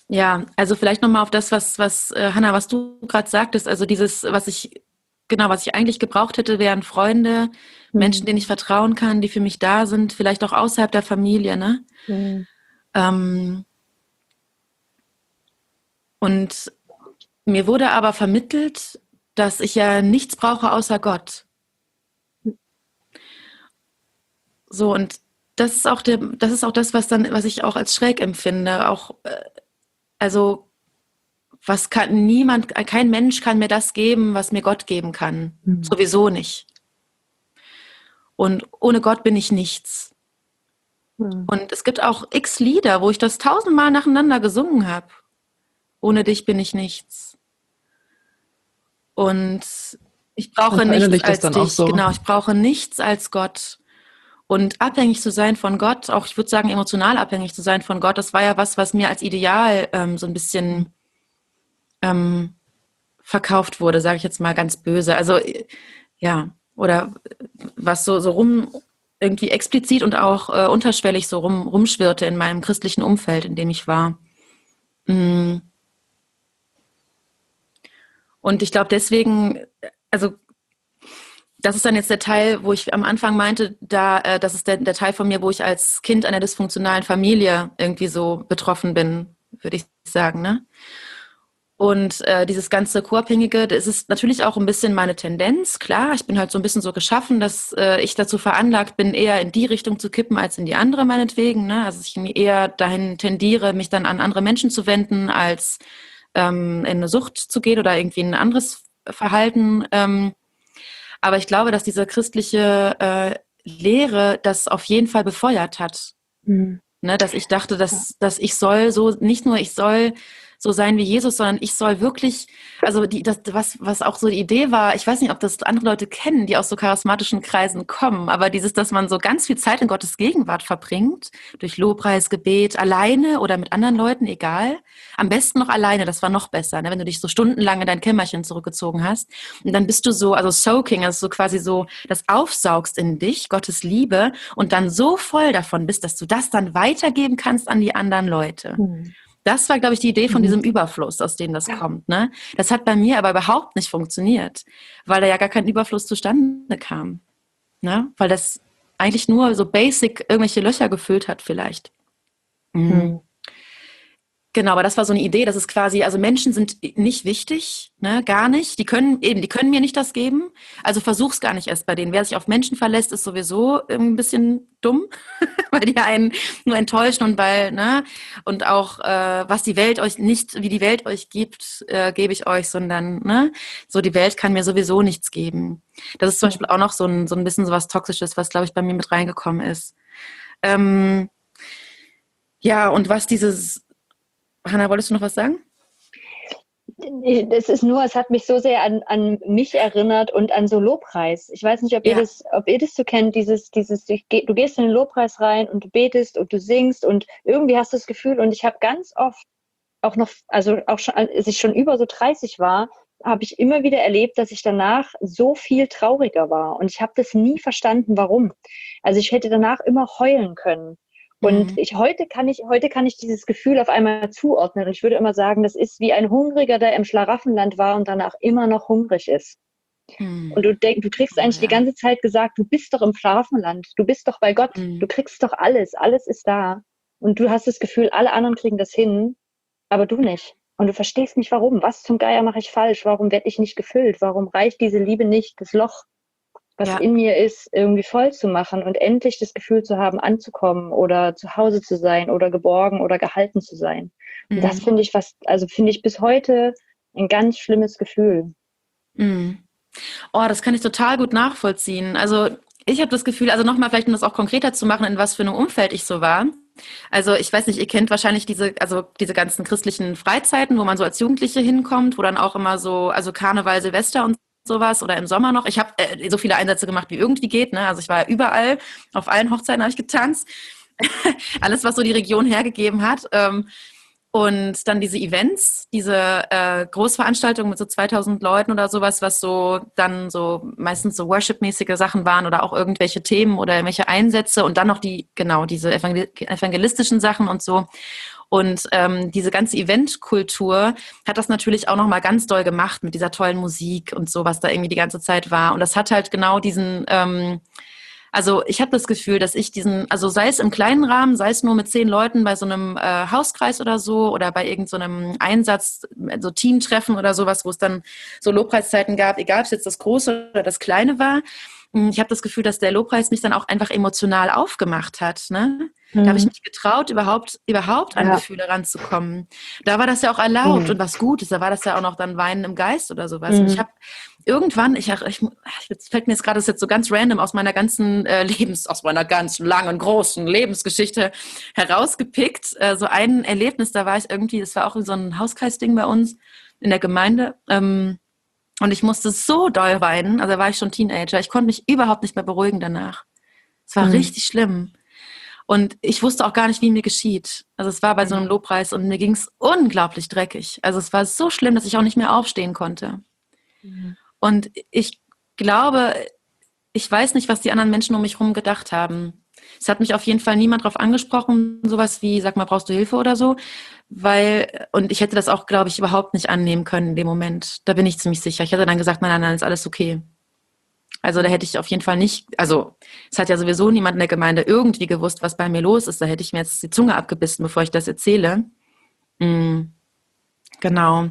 Ja, also vielleicht nochmal auf das, Hannah, was du gerade sagtest, also dieses, was ich eigentlich gebraucht hätte, wären Freunde, Menschen, denen ich vertrauen kann, die für mich da sind, vielleicht auch außerhalb der Familie, ne? Und mir wurde aber vermittelt, dass ich ja nichts brauche außer Gott. So, und das ist auch das, was ich auch als schräg empfinde. Auch, also, kein Mensch kann mir das geben, was mir Gott geben kann. Sowieso nicht. Und ohne Gott bin ich nichts. Und es gibt auch x Lieder, wo ich das 1000-mal nacheinander gesungen habe. Ohne dich bin ich nichts. Und ich brauche nichts als dich. So. Genau, ich brauche nichts als Gott. Und abhängig zu sein von Gott, auch ich würde sagen emotional abhängig zu sein von Gott, das war ja was mir als Ideal so ein bisschen verkauft wurde, sage ich jetzt mal ganz böse. Also ja, oder was so irgendwie explizit und auch unterschwellig so rumschwirrte in meinem christlichen Umfeld, in dem ich war. Und ich glaube deswegen, also das ist dann jetzt der Teil, wo ich am Anfang meinte, das ist der Teil von mir, wo ich als Kind einer dysfunktionalen Familie irgendwie so betroffen bin, würde ich sagen, ne? Und dieses ganze Co-Abhängige, das ist natürlich auch ein bisschen meine Tendenz. Klar, ich bin halt so ein bisschen so geschaffen, dass ich dazu veranlagt bin, eher in die Richtung zu kippen als in die andere meinetwegen, ne? Also ich eher dahin tendiere, mich dann an andere Menschen zu wenden, als in eine Sucht zu gehen oder irgendwie ein anderes Verhalten. Aber ich glaube, dass diese christliche Lehre das auf jeden Fall befeuert hat. Ne, dass ich dachte, dass ich soll so sein wie Jesus, sondern ich soll wirklich, also was auch so die Idee war, ich weiß nicht, ob das andere Leute kennen, die aus so charismatischen Kreisen kommen, aber dass man so ganz viel Zeit in Gottes Gegenwart verbringt, durch Lobpreis, Gebet, alleine oder mit anderen Leuten, egal. Am besten noch alleine, das war noch besser, ne? Wenn du dich so stundenlang in dein Kämmerchen zurückgezogen hast. Und dann bist du so, also soaking, also so quasi so, das aufsaugst in dich, Gottes Liebe, und dann so voll davon bist, dass du das dann weitergeben kannst an die anderen Leute. Das war, glaube ich, die Idee von diesem Überfluss, aus dem das kommt. Ne? Das hat bei mir aber überhaupt nicht funktioniert, weil da ja gar kein Überfluss zustande kam. Ne? Weil das eigentlich nur so basic irgendwelche Löcher gefüllt hat vielleicht. Genau, aber das war so eine Idee, dass es quasi, also Menschen sind nicht wichtig, ne, gar nicht. Die können mir nicht das geben. Also versuch's gar nicht erst bei denen. Wer sich auf Menschen verlässt, ist sowieso ein bisschen dumm, weil die einen nur enttäuschen und und auch wie die Welt euch gibt, gebe ich euch, sondern ne, so die Welt kann mir sowieso nichts geben. Das ist zum Beispiel auch noch so ein bisschen so was Toxisches, was, glaube ich, bei mir mit reingekommen ist. Ja, und was Hannah, wolltest du noch was sagen? Es hat mich so sehr an mich erinnert und an so Lobpreis. Ich weiß nicht, ob ihr das so kennt, du gehst in den Lobpreis rein und du betest und du singst und irgendwie hast du das Gefühl, und ich habe ganz oft auch noch, also auch schon, als ich schon über so 30 war, habe ich immer wieder erlebt, dass ich danach so viel trauriger war, und ich habe das nie verstanden, warum. Also ich hätte danach immer heulen können. Und heute kann ich dieses Gefühl auf einmal zuordnen. Und ich würde immer sagen, das ist wie ein Hungriger, der im Schlaraffenland war und danach immer noch hungrig ist. Und du kriegst eigentlich die ganze Zeit gesagt, du bist doch im Schlaraffenland, du bist doch bei Gott, du kriegst doch alles ist da. Und du hast das Gefühl, alle anderen kriegen das hin, aber du nicht. Und du verstehst nicht, warum. Was zum Geier mache ich falsch? Warum werde ich nicht gefüllt? Warum reicht diese Liebe nicht, das Loch, was in mir ist, irgendwie voll zu machen und endlich das Gefühl zu haben, anzukommen oder zu Hause zu sein oder geborgen oder gehalten zu sein. Und das finde ich bis heute ein ganz schlimmes Gefühl. Oh, das kann ich total gut nachvollziehen. Also ich habe das Gefühl, also nochmal vielleicht, um das auch konkreter zu machen, in was für einem Umfeld ich so war. Also ich weiß nicht, ihr kennt wahrscheinlich diese ganzen christlichen Freizeiten, wo man so als Jugendliche hinkommt, wo dann auch immer so, also Karneval, Silvester und sowas oder im Sommer noch. Ich habe so viele Einsätze gemacht, wie irgendwie geht. Ne? Also ich war ja überall, auf allen Hochzeiten habe ich getanzt. Alles, was so die Region hergegeben hat. Und dann diese Events, diese Großveranstaltungen mit so 2000 Leuten oder sowas, was so dann so meistens so Worship-mäßige Sachen waren oder auch irgendwelche Themen oder irgendwelche Einsätze und dann noch diese evangelistischen Sachen und so. Und diese ganze Eventkultur hat das natürlich auch nochmal ganz doll gemacht mit dieser tollen Musik und so, was da irgendwie die ganze Zeit war. Und das hat halt genau diesen, also ich habe das Gefühl, dass ich also sei es im kleinen Rahmen, sei es nur mit 10 Leuten bei so einem Hauskreis oder so oder bei irgendeinem Einsatz, so Teamtreffen oder sowas, wo es dann so Lobpreiszeiten gab, egal ob es jetzt das Große oder das Kleine war. Ich habe das Gefühl, dass der Lobpreis mich dann auch einfach emotional aufgemacht hat. Ne? Da habe ich mich getraut, überhaupt an Gefühle ranzukommen. Da war das ja auch erlaubt und was Gutes. Da war das ja auch noch dann Weinen im Geist oder sowas. Und ich habe irgendwann, jetzt fällt mir jetzt gerade, das ist jetzt so ganz random aus meiner ganzen aus meiner ganz langen, großen Lebensgeschichte herausgepickt. So ein Erlebnis, da war ich irgendwie, das war auch so ein Hauskreisding bei uns in der Gemeinde. Und ich musste so doll weinen, also da war ich schon Teenager, ich konnte mich überhaupt nicht mehr beruhigen danach. Es war richtig schlimm. Und ich wusste auch gar nicht, wie mir geschieht. Also es war bei so einem Lobpreis und mir ging es unglaublich dreckig. Also es war so schlimm, dass ich auch nicht mehr aufstehen konnte. Und ich glaube, ich weiß nicht, was die anderen Menschen um mich herum gedacht haben. Es hat mich auf jeden Fall niemand drauf angesprochen, sowas wie, sag mal, brauchst du Hilfe oder so? Und ich hätte das auch, glaube ich, überhaupt nicht annehmen können in dem Moment. Da bin ich ziemlich sicher. Ich hätte dann gesagt, nein, ist alles okay. Also da hätte ich auf jeden Fall nicht, also es hat ja sowieso niemand in der Gemeinde irgendwie gewusst, was bei mir los ist. Da hätte ich mir jetzt die Zunge abgebissen, bevor ich das erzähle. Genau.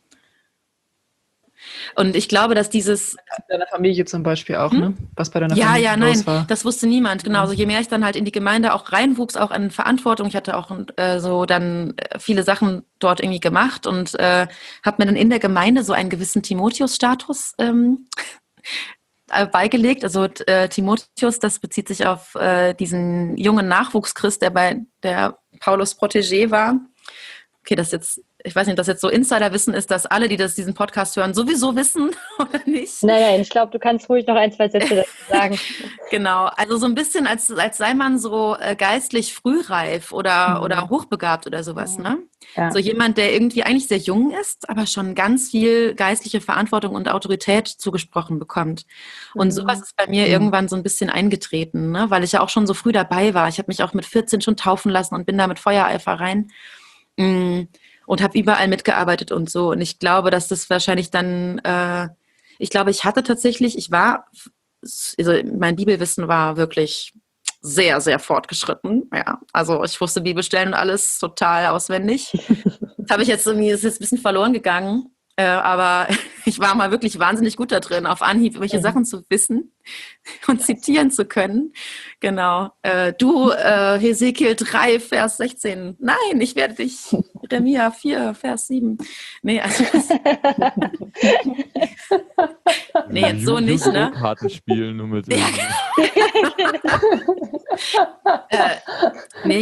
Und ich glaube, dass dieses... Deiner Familie zum Beispiel auch, ne? Was bei deiner Familie los war. Das wusste niemand. Genau, also je mehr ich dann halt in die Gemeinde auch reinwuchs, auch an Verantwortung. Ich hatte auch so dann viele Sachen dort irgendwie gemacht und habe mir dann in der Gemeinde so einen gewissen Timotheus-Status beigelegt. Also Timotheus, das bezieht sich auf diesen jungen Nachwuchschrist, der Paulus Protégé war. Okay, das jetzt, ich weiß nicht, ob das jetzt so Insiderwissen ist, dass alle, die diesen Podcast hören, sowieso wissen oder nicht. Nein, ich glaube, du kannst ruhig noch 1, 2 Sätze dazu sagen. Genau, also so ein bisschen, als sei man so geistlich frühreif oder hochbegabt oder sowas, ne? Ja. So jemand, der irgendwie eigentlich sehr jung ist, aber schon ganz viel geistliche Verantwortung und Autorität zugesprochen bekommt. Und sowas ist bei mir irgendwann so ein bisschen eingetreten, ne? Weil ich ja auch schon so früh dabei war. Ich habe mich auch mit 14 schon taufen lassen und bin da mit Feuereifer rein. Und habe überall mitgearbeitet und so. Und ich glaube, dass das wahrscheinlich dann, mein Bibelwissen war wirklich sehr, sehr fortgeschritten. Ja, also ich wusste Bibelstellen und alles total auswendig. Das ist jetzt ein bisschen verloren gegangen. Aber ich war mal wirklich wahnsinnig gut da drin, auf Anhieb welche Sachen zu wissen und zitieren zu können. Genau. Hesekiel 3, Vers 16. Nein, ich werde dich. Jeremia 4, Vers 7. Nee, also nee, jetzt so nicht, ne? Karten spielen nur mit nee,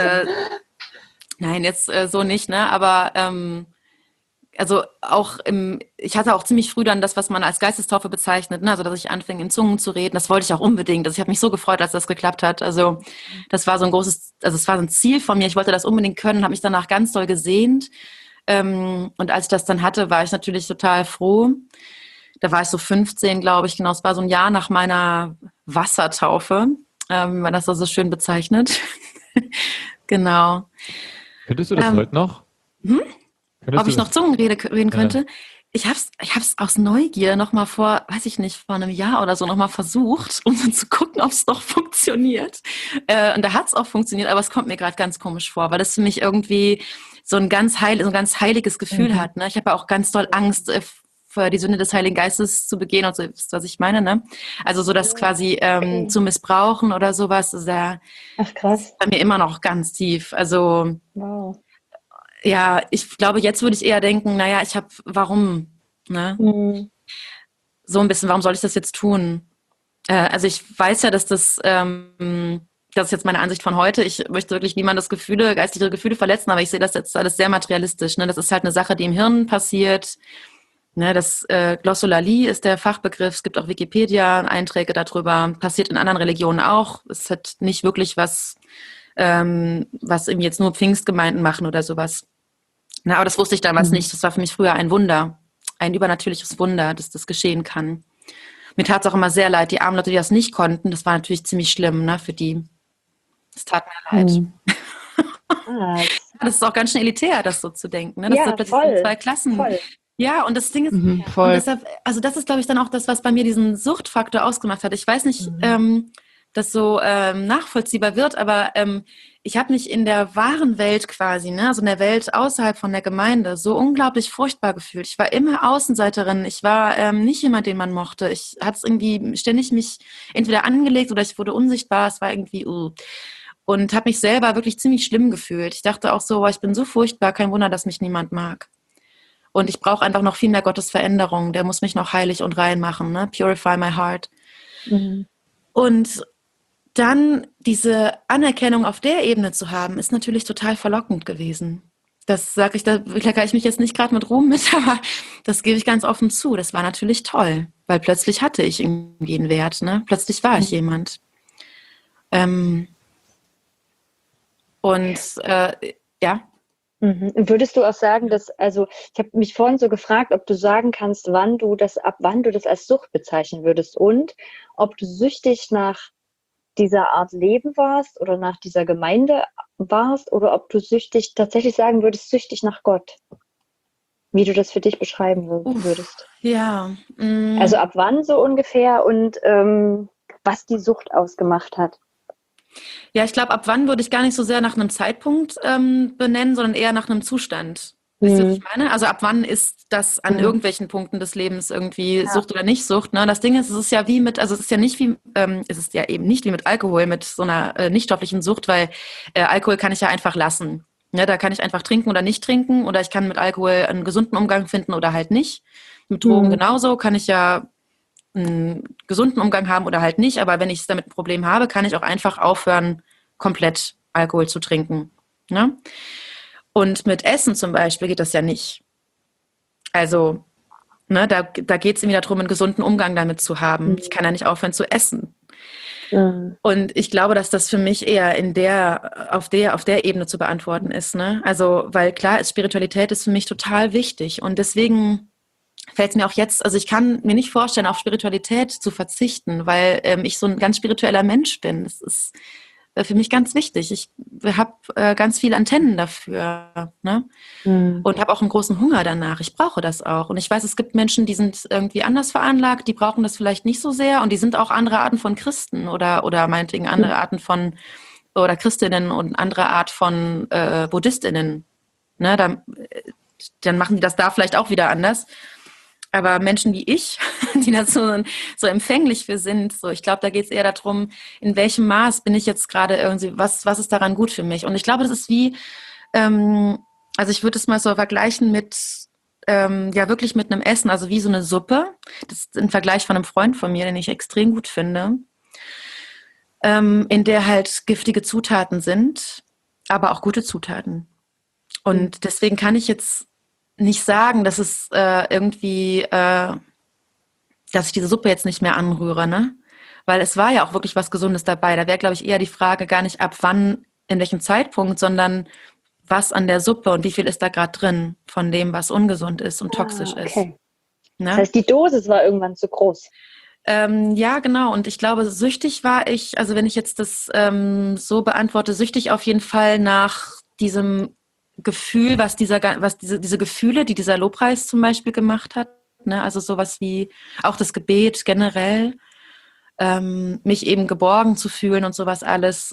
jetzt so nicht, ne? Aber also auch ich hatte auch ziemlich früh dann das, was man als Geistestaufe bezeichnet, ne? Also dass ich anfing, in Zungen zu reden. Das wollte ich auch unbedingt. Also ich habe mich so gefreut, als das geklappt hat. Also das war es war so ein Ziel von mir. Ich wollte das unbedingt können, habe mich danach ganz doll gesehnt. Und als ich das dann hatte, war ich natürlich total froh. Da war ich so 15, glaube ich, genau. Es war so ein Jahr nach meiner Wassertaufe, wie man das so schön bezeichnet. Genau. Könntest du das heute noch? Ob ich noch Zungen reden könnte? Ich hab's aus Neugier nochmal vor einem Jahr oder so nochmal versucht, um dann zu gucken, ob es doch funktioniert. Und da hat es auch funktioniert, aber es kommt mir gerade ganz komisch vor, weil das für mich irgendwie so ein ganz heiliges Gefühl hat. Ne? Ich habe ja auch ganz doll Angst, für die Sünde des Heiligen Geistes zu begehen und so, wisst, was ich meine, ne? Also so das quasi zu missbrauchen oder sowas, ist ja krass. Bei mir immer noch ganz tief. Also ja, ich glaube, jetzt würde ich eher denken, naja, warum? Ne? So ein bisschen, warum soll ich das jetzt tun? Also ich weiß ja, dass das ist jetzt meine Ansicht von heute. Ich möchte wirklich niemand geistliche Gefühle verletzen, aber ich sehe das jetzt alles sehr materialistisch. Ne? Das ist halt eine Sache, die im Hirn passiert. Ne? Das Glossolalie ist der Fachbegriff. Es gibt auch Wikipedia-Einträge darüber. Passiert in anderen Religionen auch. Es hat nicht wirklich was irgendwie jetzt nur Pfingstgemeinden machen oder sowas. Na, aber das wusste ich damals nicht. Das war für mich früher ein Wunder, ein übernatürliches Wunder, dass das geschehen kann. Mir tat es auch immer sehr leid, die armen Leute, die das nicht konnten. Das war natürlich ziemlich schlimm, ne, für die. Es tat mir leid. Ah, Das ist auch ganz schön elitär, das so zu denken, ne? Dass da plötzlich voll. so 2 Klassen. Voll. Ja, und das Ding ist, und Voll. deshalb, also das ist, glaube ich, dann auch das, was bei mir diesen Suchtfaktor ausgemacht hat. Ich weiß nicht, das so nachvollziehbar wird, aber ich habe mich in der wahren Welt quasi, ne, also in der Welt außerhalb von der Gemeinde, so unglaublich furchtbar gefühlt. Ich war immer Außenseiterin. Ich war nicht jemand, den man mochte. Ich hatte es irgendwie ständig mich entweder angelegt oder ich wurde unsichtbar. Es war irgendwie, und habe mich selber wirklich ziemlich schlimm gefühlt. Ich dachte auch so, ich bin so furchtbar, kein Wunder, dass mich niemand mag. Und ich brauche einfach noch viel mehr Gottes Veränderung. Der muss mich noch heilig und rein machen, ne? Purify my heart. Und dann diese Anerkennung auf der Ebene zu haben, ist natürlich total verlockend gewesen. Das sage ich, da kleckere ich mich jetzt nicht gerade mit Ruhm mit, aber das gebe ich ganz offen zu. Das war natürlich toll, weil plötzlich hatte ich irgendwie einen Wert, ne? Plötzlich war ich jemand. Ja. Würdest du auch sagen, dass, also ich habe mich vorhin so gefragt, ob du sagen kannst, ab wann du das als Sucht bezeichnen würdest und ob du süchtig nach dieser Art Leben warst oder nach dieser Gemeinde warst oder ob du tatsächlich sagen würdest, süchtig nach Gott. Wie du das für dich beschreiben würdest. Ja. Also ab wann so ungefähr und was die Sucht ausgemacht hat. Ja, ich glaube, ab wann würde ich gar nicht so sehr nach einem Zeitpunkt benennen, sondern eher nach einem Zustand. Wisst ihr, was ich meine? Also ab wann ist das an irgendwelchen Punkten des Lebens irgendwie Sucht oder nicht Sucht? Ne? Das Ding ist, es ist ja eben nicht wie mit Alkohol, mit so einer nichtstofflichen Sucht, weil Alkohol kann ich ja einfach lassen. Ne? Da kann ich einfach trinken oder nicht trinken oder ich kann mit Alkohol einen gesunden Umgang finden oder halt nicht. Mit Drogen genauso kann ich ja einen gesunden Umgang haben oder halt nicht, aber wenn ich damit ein Problem habe, kann ich auch einfach aufhören, komplett Alkohol zu trinken. Ne? Und mit Essen zum Beispiel geht das ja nicht. Also, ne, da geht es irgendwie darum, einen gesunden Umgang damit zu haben. Ich kann ja nicht aufhören zu essen. Und ich glaube, dass das für mich eher auf der Ebene zu beantworten ist. Ne? Also, weil klar ist, Spiritualität ist für mich total wichtig und deswegen fällt es mir auch jetzt, also ich kann mir nicht vorstellen, auf Spiritualität zu verzichten, weil ich so ein ganz spiritueller Mensch bin. Das ist für mich ganz wichtig. Ich habe ganz viele Antennen dafür, ne? Und habe auch einen großen Hunger danach. Ich brauche das auch. Und ich weiß, es gibt Menschen, die sind irgendwie anders veranlagt, die brauchen das vielleicht nicht so sehr und die sind auch andere Arten von Christen oder meinetwegen andere Arten von oder Christinnen und andere Art von Buddhistinnen. Ne? Dann machen die das da vielleicht auch wieder anders. Aber Menschen wie ich, die da so empfänglich für sind, so ich glaube, da geht es eher darum, in welchem Maß bin ich jetzt gerade irgendwie, was ist daran gut für mich? Und ich glaube, das ist wie, also ich würde es mal so vergleichen mit, ja wirklich mit einem Essen, also wie so eine Suppe. Das ist ein Vergleich von einem Freund von mir, den ich extrem gut finde, in der halt giftige Zutaten sind, aber auch gute Zutaten. Und deswegen kann ich jetzt nicht sagen, dass es irgendwie, dass ich diese Suppe jetzt nicht mehr anrühre, ne? Weil es war ja auch wirklich was Gesundes dabei. Da wäre, glaube ich, eher die Frage gar nicht ab wann, in welchem Zeitpunkt, sondern was an der Suppe und wie viel ist da gerade drin von dem, was ungesund ist und toxisch ist. Ne? Das heißt, die Dosis war irgendwann zu groß. Ja, genau. Und ich glaube, süchtig war ich, also wenn ich jetzt das so beantworte, süchtig auf jeden Fall nach diesem Gefühl, diese Gefühle, die dieser Lobpreis zum Beispiel gemacht hat, ne? Also sowas wie auch das Gebet generell, mich eben geborgen zu fühlen und sowas alles.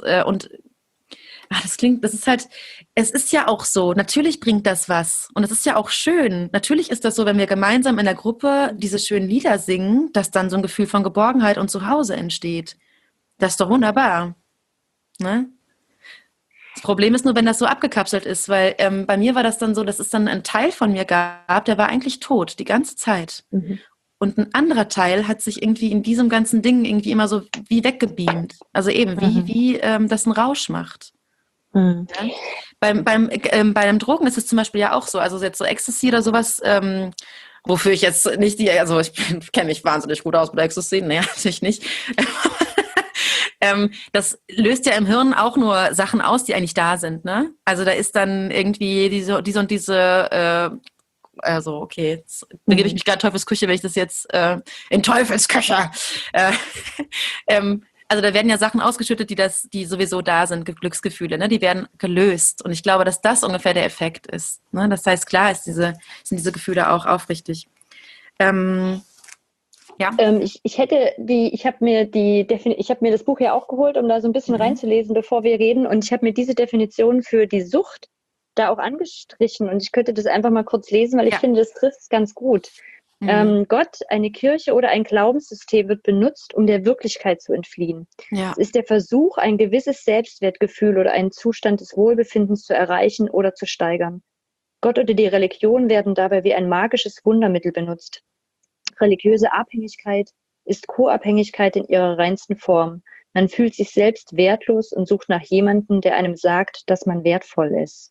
Es ist ja auch so, natürlich bringt das was und es ist ja auch schön. Natürlich ist das so, wenn wir gemeinsam in der Gruppe diese schönen Lieder singen, dass dann so ein Gefühl von Geborgenheit und Zuhause entsteht. Das ist doch wunderbar, ne? Das Problem ist nur, wenn das so abgekapselt ist, weil bei mir war das dann so, dass es dann einen Teil von mir gab, der war eigentlich tot, die ganze Zeit. Und ein anderer Teil hat sich irgendwie in diesem ganzen Ding irgendwie immer so wie weggebeamt. Also eben, wie das einen Rausch macht. Ja? Bei einem Drogen ist es zum Beispiel ja auch so, also jetzt so Ecstasy oder sowas, wofür ich jetzt nicht also ich kenne mich wahnsinnig gut aus mit Ecstasy, nee, natürlich nicht. Das löst ja im Hirn auch nur Sachen aus, die eigentlich da sind, ne? Also da ist dann irgendwie diese und diese, also okay, jetzt begebe ich mich gerade in Teufelsküche, wenn ich das jetzt in Teufelsküche. also da werden ja Sachen ausgeschüttet, die sowieso da sind, Glücksgefühle, ne? Die werden gelöst. Und ich glaube, dass das ungefähr der Effekt ist. Ne? Das heißt, klar sind diese Gefühle auch aufrichtig. Ja. Ich habe mir das Buch ja auch geholt, um da so ein bisschen reinzulesen, bevor wir reden. Und ich habe mir diese Definition für die Sucht da auch angestrichen. Und ich könnte das einfach mal kurz lesen, weil ich finde, das trifft es ganz gut. Gott, eine Kirche oder ein Glaubenssystem wird benutzt, um der Wirklichkeit zu entfliehen. Ja. Es ist der Versuch, ein gewisses Selbstwertgefühl oder einen Zustand des Wohlbefindens zu erreichen oder zu steigern. Gott oder die Religion werden dabei wie ein magisches Wundermittel benutzt. Religiöse Abhängigkeit ist Co-Abhängigkeit in ihrer reinsten Form. Man fühlt sich selbst wertlos und sucht nach jemandem, der einem sagt, dass man wertvoll ist.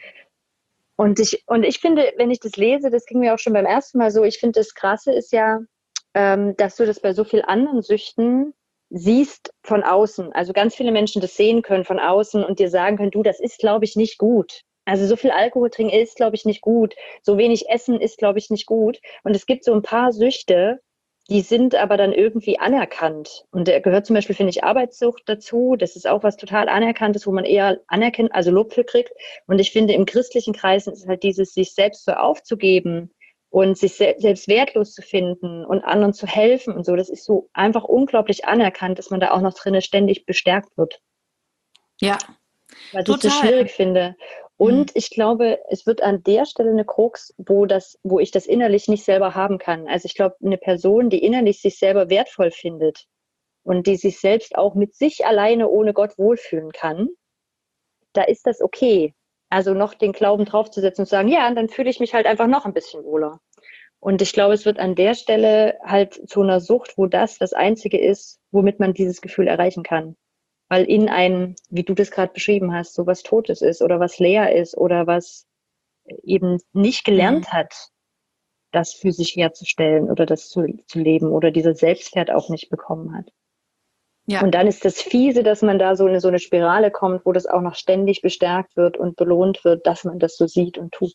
Und ich finde, wenn ich das lese, das ging mir auch schon beim ersten Mal so, ich finde, das Krasse ist ja, dass du das bei so vielen anderen Süchten siehst von außen. Also ganz viele Menschen das sehen können von außen und dir sagen können, du, das ist, glaube ich, nicht gut. Also so viel Alkohol trinken ist, glaube ich, nicht gut. So wenig Essen ist, glaube ich, nicht gut. Und es gibt so ein paar Süchte, die sind aber dann irgendwie anerkannt. Und da gehört zum Beispiel, finde ich, Arbeitssucht dazu. Das ist auch was total Anerkanntes, wo man eher anerkennt, also Lob für kriegt. Und ich finde, im christlichen Kreisen ist halt dieses, sich selbst so aufzugeben und sich selbst wertlos zu finden und anderen zu helfen und so. Das ist so einfach unglaublich anerkannt, dass man da auch noch drinnen ständig bestärkt wird. Ja. Was ich so schwierig finde. Und ich glaube, es wird an der Stelle eine Krux, wo ich das innerlich nicht selber haben kann. Also ich glaube, eine Person, die innerlich sich selber wertvoll findet und die sich selbst auch mit sich alleine ohne Gott wohlfühlen kann, da ist das okay. Also noch den Glauben draufzusetzen und zu sagen, ja, dann fühle ich mich halt einfach noch ein bisschen wohler. Und ich glaube, es wird an der Stelle halt zu einer Sucht, wo das Einzige ist, womit man dieses Gefühl erreichen kann. Weil in einem, wie du das gerade beschrieben hast, so was Totes ist oder was leer ist oder was eben nicht gelernt hat, das für sich herzustellen oder das zu leben oder dieser Selbstwert auch nicht bekommen hat. Ja. Und dann ist das Fiese, dass man da so eine Spirale kommt, wo das auch noch ständig bestärkt wird und belohnt wird, dass man das so sieht und tut.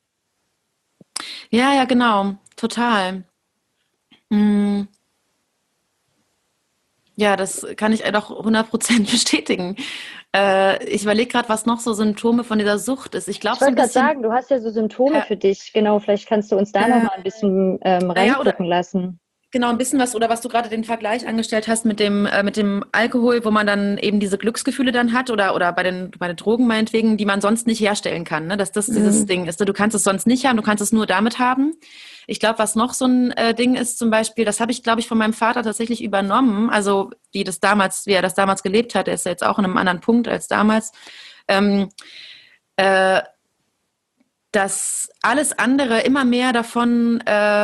Ja, genau, total. Ja, das kann ich doch 100% bestätigen. Ich überlege gerade, was noch so Symptome von dieser Sucht ist. Ich wollte gerade sagen, du hast ja so Symptome für dich. Genau, vielleicht kannst du uns da noch mal ein bisschen reingucken lassen. Genau, ein bisschen was du gerade den Vergleich angestellt hast mit dem Alkohol, wo man dann eben diese Glücksgefühle dann hat oder bei den Drogen meinetwegen, die man sonst nicht herstellen kann, ne? Dass das dieses Ding ist. Du kannst es sonst nicht haben, du kannst es nur damit haben. Ich glaube, was noch so ein Ding ist zum Beispiel, das habe ich, glaube ich, von meinem Vater tatsächlich übernommen, also wie er das damals gelebt hat, er ist ja jetzt auch in einem anderen Punkt als damals, dass alles andere immer mehr davon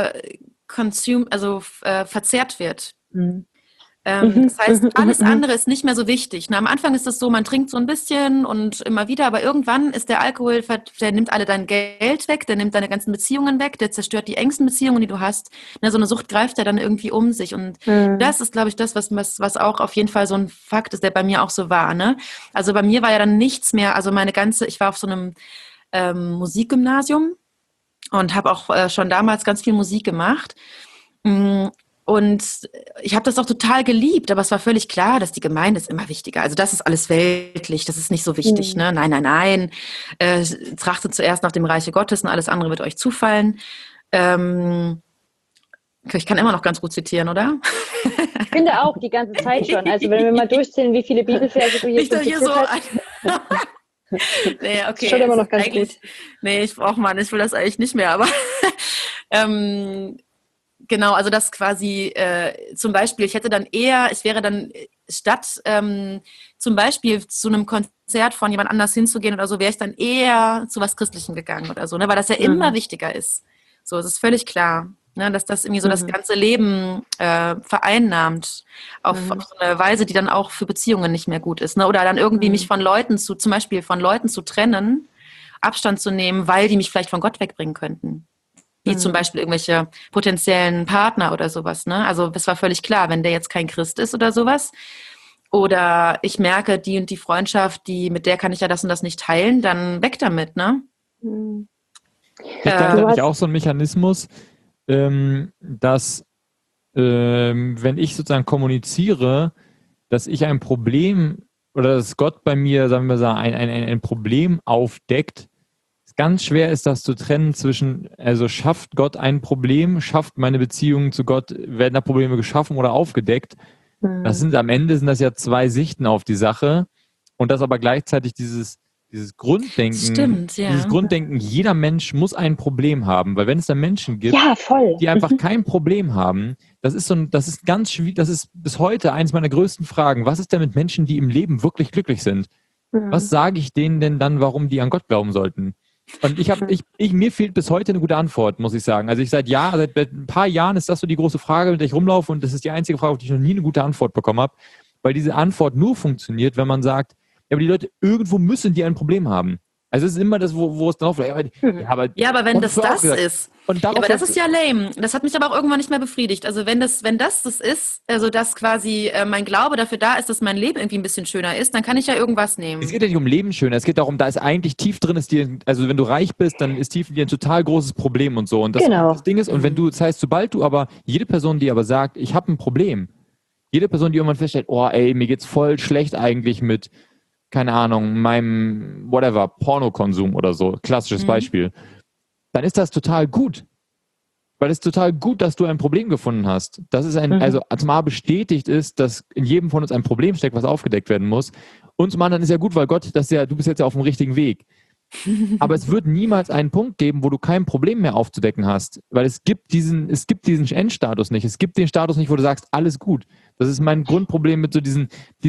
verzehrt wird. Das heißt, alles andere ist nicht mehr so wichtig. Am Anfang ist es so, man trinkt so ein bisschen und immer wieder, aber irgendwann ist der Alkohol, der nimmt alle dein Geld weg, der nimmt deine ganzen Beziehungen weg, der zerstört die engsten Beziehungen, die du hast. So eine Sucht greift ja dann irgendwie um sich. Und das ist, glaube ich, das, was auch auf jeden Fall so ein Fakt ist, der bei mir auch so war. Ne? Also bei mir war ja dann nichts mehr, also ich war auf so einem Musikgymnasium und habe auch schon damals ganz viel Musik gemacht. Und ich habe das auch total geliebt, aber es war völlig klar, dass die Gemeinde ist immer wichtiger. Also das ist alles weltlich, das ist nicht so wichtig. Ne? Nein. Trachtet zuerst nach dem Reiche Gottes und alles andere wird euch zufallen. Ich kann immer noch ganz gut zitieren, oder? Ich finde auch, die ganze Zeit schon. Also wenn wir mal durchzählen, wie viele Bibelverse du hier zitiert hast. Nee, okay. Schon immer noch ganz gut. Nee, ich will das eigentlich nicht mehr, aber genau, also das quasi zum Beispiel, ich wäre dann statt zum Beispiel zu einem Konzert von jemand anders hinzugehen oder so, wäre ich dann eher zu was Christlichem gegangen oder so, ne, weil das ja immer wichtiger ist. So, es ist völlig klar, ne, dass das irgendwie so das ganze Leben vereinnahmt auf so eine Weise, die dann auch für Beziehungen nicht mehr gut ist, ne, oder dann irgendwie mich zum Beispiel von Leuten zu trennen, Abstand zu nehmen, weil die mich vielleicht von Gott wegbringen könnten. Wie zum Beispiel irgendwelche potenziellen Partner oder sowas, ne? Also das war völlig klar, wenn der jetzt kein Christ ist oder sowas, oder ich merke, die und die Freundschaft, mit der kann ich ja das und das nicht teilen, dann weg damit, ne? Ich denke, habe ich auch so einen Mechanismus, dass wenn ich sozusagen kommuniziere, dass ich ein Problem oder dass Gott bei mir, sagen wir mal, ein Problem aufdeckt, ganz schwer ist das zu trennen zwischen, also schafft Gott ein Problem, schafft meine Beziehung zu Gott, werden da Probleme geschaffen oder aufgedeckt. Am Ende sind das ja zwei Sichten auf die Sache und das aber gleichzeitig dieses Grunddenken, Stimmt, ja. dieses Grunddenken, jeder Mensch muss ein Problem haben, weil wenn es da Menschen gibt, die einfach kein Problem haben, das ist ganz schwierig, das ist bis heute eines meiner größten Fragen. Was ist denn mit Menschen, die im Leben wirklich glücklich sind? Was sage ich denen denn dann, warum die an Gott glauben sollten? Und mir fehlt bis heute eine gute Antwort, muss ich sagen. Also seit ein paar Jahren ist das so die große Frage, mit der ich rumlaufe und das ist die einzige Frage, auf die ich noch nie eine gute Antwort bekommen habe, weil diese Antwort nur funktioniert, wenn man sagt, ja, aber die Leute, irgendwo müssen die ein Problem haben. Also es ist immer das, wo es drauf ist. Ja, aber wenn das ist. Und aber das ist ja lame. Das hat mich aber auch irgendwann nicht mehr befriedigt. Also wenn das ist, also dass quasi mein Glaube dafür da ist, dass mein Leben irgendwie ein bisschen schöner ist, dann kann ich ja irgendwas nehmen. Es geht ja nicht um Leben schöner. Es geht darum, da ist eigentlich tief drin, also wenn du reich bist, dann ist tief in dir ein total großes Problem und so. Und das Ding ist, und das heißt, sobald du aber, jede Person, die aber sagt, ich habe ein Problem, jede Person, die irgendwann feststellt, oh ey, mir geht's voll schlecht eigentlich mit, keine Ahnung, meinem, whatever, Pornokonsum oder so, klassisches Beispiel, dann ist das total gut. Weil es total gut, dass du ein Problem gefunden hast. Das ist also zumal bestätigt ist, dass in jedem von uns ein Problem steckt, was aufgedeckt werden muss. Und zum anderen ist ja gut, weil Gott, du bist jetzt ja auf dem richtigen Weg. Aber es wird niemals einen Punkt geben, wo du kein Problem mehr aufzudecken hast. Weil es gibt diesen Endstatus nicht. Es gibt den Status nicht, wo du sagst, alles gut. Das ist mein Grundproblem mit so diesen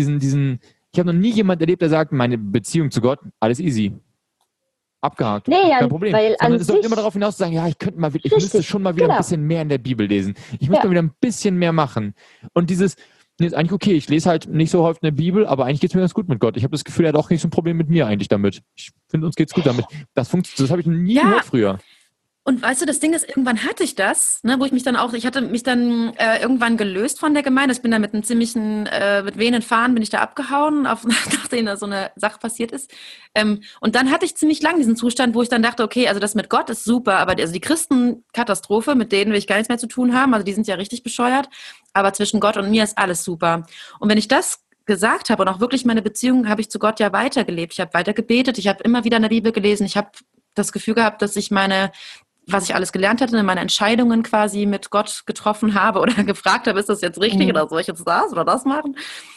ich habe noch nie jemanden erlebt, der sagt, meine Beziehung zu Gott, alles easy. Abgehakt. Nee, kein Problem. Weil sondern es läuft immer darauf hinaus zu sagen, ja, ich müsste schon mal wieder ein bisschen mehr in der Bibel lesen. Ich müsste mal wieder ein bisschen mehr machen. Und ist eigentlich okay, ich lese halt nicht so häufig in der Bibel, aber eigentlich geht es mir ganz gut mit Gott. Ich habe das Gefühl, er hat auch nicht so ein Problem mit mir eigentlich damit. Ich finde, uns geht's gut damit. Das habe ich nie gehört früher. Und weißt du, das Ding ist, irgendwann hatte ich das, ne, wo ich hatte mich dann irgendwann gelöst von der Gemeinde. Ich bin da mit einem ziemlichen, mit wehenden Fahnen bin ich da abgehauen, nachdem da so eine Sache passiert ist. Und dann hatte ich ziemlich lang diesen Zustand, wo ich dann dachte, okay, also das mit Gott ist super, aber die Christenkatastrophe, mit denen will ich gar nichts mehr zu tun haben. Also die sind ja richtig bescheuert, aber zwischen Gott und mir ist alles super. Und wenn ich das gesagt habe und auch wirklich meine Beziehung habe ich zu Gott ja weitergelebt. Ich habe weiter gebetet, ich habe immer wieder in der Bibel gelesen, ich habe das Gefühl gehabt, dass ich was ich alles gelernt hatte, meine Entscheidungen quasi mit Gott getroffen habe oder gefragt habe, ist das jetzt richtig oder soll ich jetzt das oder das machen?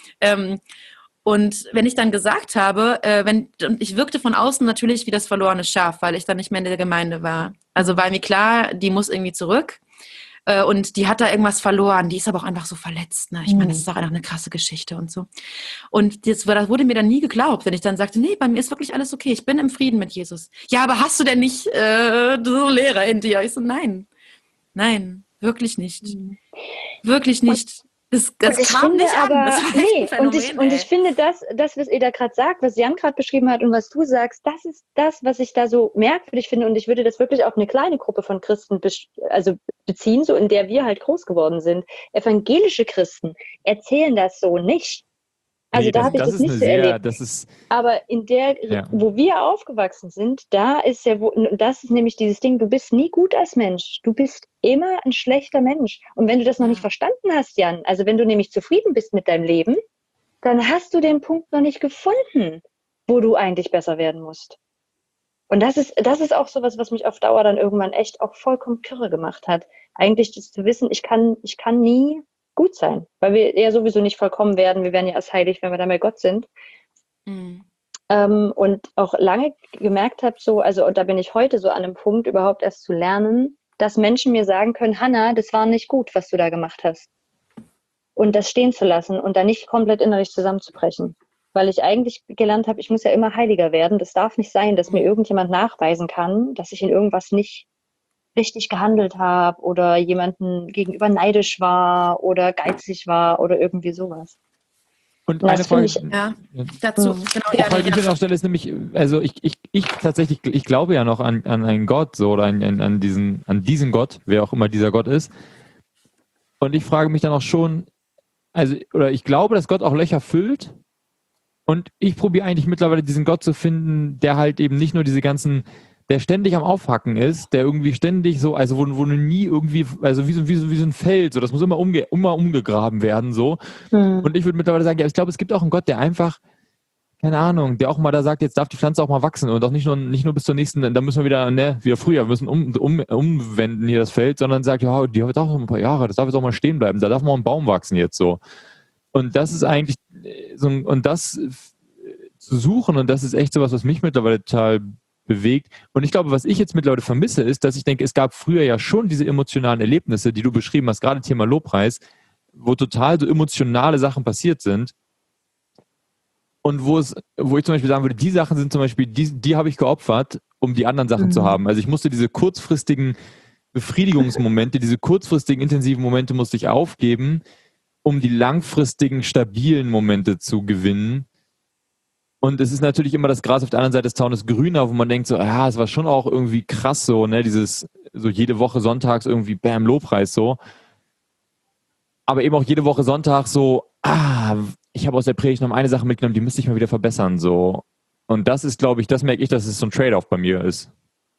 Und wenn ich dann gesagt habe, und ich wirkte von außen natürlich wie das verlorene Schaf, weil ich dann nicht mehr in der Gemeinde war. Also war mir klar, die muss irgendwie zurück. Und die hat da irgendwas verloren. Die ist aber auch einfach so verletzt. Ne? Ich meine, das ist auch einfach eine krasse Geschichte und so. Und das wurde mir dann nie geglaubt, wenn ich dann sagte, nee, bei mir ist wirklich alles okay. Ich bin im Frieden mit Jesus. Ja, aber hast du denn nicht so Lehrer in dir? Ich so, nein, wirklich nicht. Wirklich nicht. Das kam nicht an. Das war echt ein Phänomen, und ich finde, das, was ihr da gerade sagt, was Jan gerade beschrieben hat und was du sagst, das ist das, was ich da so merkwürdig finde. Und ich würde das wirklich auf eine kleine Gruppe von Christen beziehen, so in der wir halt groß geworden sind. Evangelische Christen erzählen das so nicht. Also da habe ich das nicht so erlebt. Aber wo wir aufgewachsen sind, da ist das ist nämlich dieses Ding, du bist nie gut als Mensch. Du bist immer ein schlechter Mensch. Und wenn du das noch nicht verstanden hast, Jan, also wenn du nämlich zufrieden bist mit deinem Leben, dann hast du den Punkt noch nicht gefunden, wo du eigentlich besser werden musst. Und das ist auch sowas, was mich auf Dauer dann irgendwann echt auch vollkommen kirre gemacht hat. Eigentlich das zu wissen, ich kann nie gut sein, weil wir ja sowieso nicht vollkommen werden. Wir werden ja erst heilig, wenn wir dann bei Gott sind. Und auch lange gemerkt habe, und da bin ich heute so an einem Punkt, überhaupt erst zu lernen, dass Menschen mir sagen können, Hannah, das war nicht gut, was du da gemacht hast. Und das stehen zu lassen und da nicht komplett innerlich zusammenzubrechen. Weil ich eigentlich gelernt habe, ich muss ja immer heiliger werden. Das darf nicht sein, dass mir irgendjemand nachweisen kann, dass ich in irgendwas nicht richtig gehandelt habe oder jemanden gegenüber neidisch war oder geizig war oder irgendwie sowas. Und eine Frage dazu. Genau, die ich noch stelle, ist nämlich, also ich tatsächlich, ich glaube ja noch an einen Gott so oder an diesen Gott, wer auch immer dieser Gott ist. Und ich frage mich dann auch schon, ich glaube, dass Gott auch Löcher füllt. Und ich probiere eigentlich mittlerweile diesen Gott zu finden, der halt eben nicht nur diese ganzen der ständig am Aufhacken ist, der irgendwie ständig so, also wo du nie irgendwie, also wie so ein Feld, so, das muss immer umgegraben werden, so. Und ich würde mittlerweile sagen, ja, ich glaube, es gibt auch einen Gott, der einfach, keine Ahnung, der auch mal da sagt, jetzt darf die Pflanze auch mal wachsen und auch nicht nur bis zur nächsten, da müssen wir wieder früher, wir müssen umwenden hier das Feld, sondern sagt, ja, die hat auch noch ein paar Jahre, das darf jetzt auch mal stehen bleiben, da darf mal ein Baum wachsen jetzt so. Und das ist eigentlich so, und das zu suchen, und das ist echt sowas, was mich mittlerweile total bewegt. Und ich glaube, was ich jetzt mittlerweile vermisse, ist, dass ich denke, es gab früher ja schon diese emotionalen Erlebnisse, die du beschrieben hast, gerade Thema Lobpreis, wo total so emotionale Sachen passiert sind. Und wo ich zum Beispiel sagen würde, die Sachen sind zum Beispiel, die habe ich geopfert, um die anderen Sachen zu haben. Also ich musste diese kurzfristigen Befriedigungsmomente, diese kurzfristigen intensiven Momente musste ich aufgeben, um die langfristigen stabilen Momente zu gewinnen. Und es ist natürlich immer das Gras auf der anderen Seite des Zaunes grüner, wo man denkt so, ja, es war schon auch irgendwie krass so, ne, dieses so jede Woche sonntags irgendwie bam, Lobpreis so. Aber eben auch jede Woche Sonntag so, ich habe aus der Predigt noch eine Sache mitgenommen, die müsste ich mal wieder verbessern so. Und das ist, glaube ich, das merke ich, dass es so ein Trade-off bei mir ist.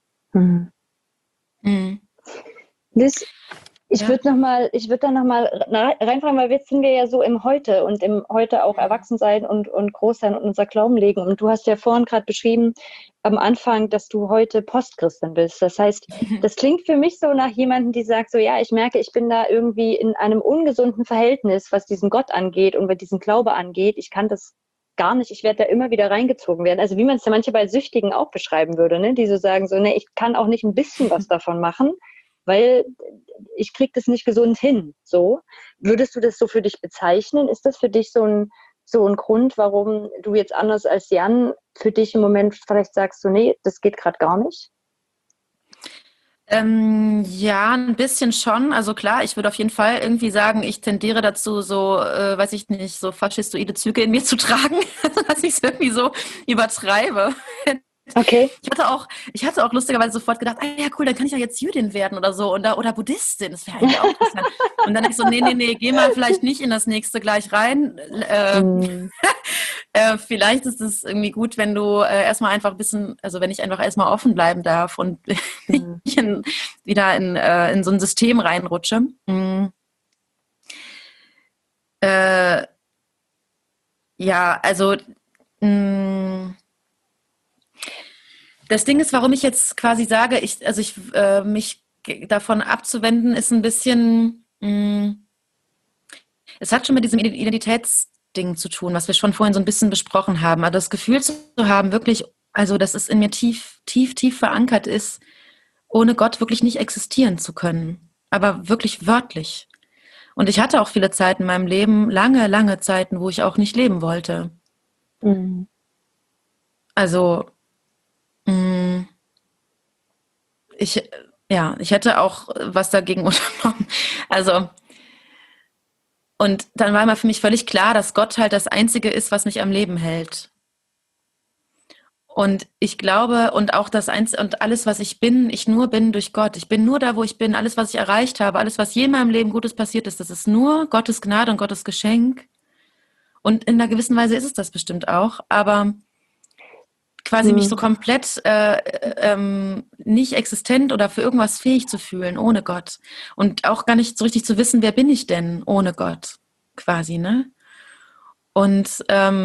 Liz, ich würde da nochmal reinfragen, weil jetzt sind wir ja so im Heute und im Heute auch Erwachsensein und Großsein und unser Glauben legen. Und du hast ja vorhin gerade beschrieben am Anfang, dass du heute Postchristin bist. Das heißt, das klingt für mich so nach jemandem, die sagt so, ja, ich merke, ich bin da irgendwie in einem ungesunden Verhältnis, was diesen Gott angeht und was diesen Glaube angeht. Ich kann das gar nicht, ich werde da immer wieder reingezogen werden. Also wie man es ja manche bei Süchtigen auch beschreiben würde, ne? Die so sagen so, ne, ich kann auch nicht ein bisschen was davon machen, weil ich kriege das nicht gesund hin. So, würdest du das so für dich bezeichnen? Ist das für dich so ein Grund, warum du jetzt anders als Jan für dich im Moment vielleicht sagst, so, nee, das geht gerade gar nicht? Ja, ein bisschen schon. Also klar, ich würde auf jeden Fall irgendwie sagen, ich tendiere dazu, so, weiß ich nicht, so faschistoide Züge in mir zu tragen, dass ich es irgendwie so übertreibe. Okay. Ich hatte auch lustigerweise sofort gedacht, ja cool, dann kann ich ja jetzt Jüdin werden oder so oder Buddhistin, das wäre eigentlich auch interessant. Und dann denke ich so, nee, geh mal vielleicht nicht in das nächste gleich rein. Vielleicht ist es irgendwie gut, wenn du erstmal einfach ein bisschen, also wenn ich einfach erstmal offen bleiben darf und nicht wieder in so ein System reinrutsche. Ja, also das Ding ist, warum ich jetzt quasi sage, mich davon abzuwenden, ist ein bisschen, es hat schon mit diesem Identitätsding zu tun, was wir schon vorhin so ein bisschen besprochen haben. Aber das Gefühl zu haben, wirklich, also dass es in mir tief verankert ist, ohne Gott wirklich nicht existieren zu können. Aber wirklich wörtlich. Und ich hatte auch viele Zeiten in meinem Leben, lange Zeiten, wo ich auch nicht leben wollte. Also ich hätte auch was dagegen unternommen. Also, und dann war immer für mich völlig klar, dass Gott halt das Einzige ist, was mich am Leben hält. Und ich glaube, und auch und alles, was ich bin, ich nur bin durch Gott. Ich bin nur da, wo ich bin. Alles, was ich erreicht habe, alles, was je in meinem Leben Gutes passiert ist, das ist nur Gottes Gnade und Gottes Geschenk. Und in einer gewissen Weise ist es das bestimmt auch. Aber quasi mich so komplett nicht existent oder für irgendwas fähig zu fühlen ohne Gott. Und auch gar nicht so richtig zu wissen, wer bin ich denn ohne Gott, quasi, ne? Und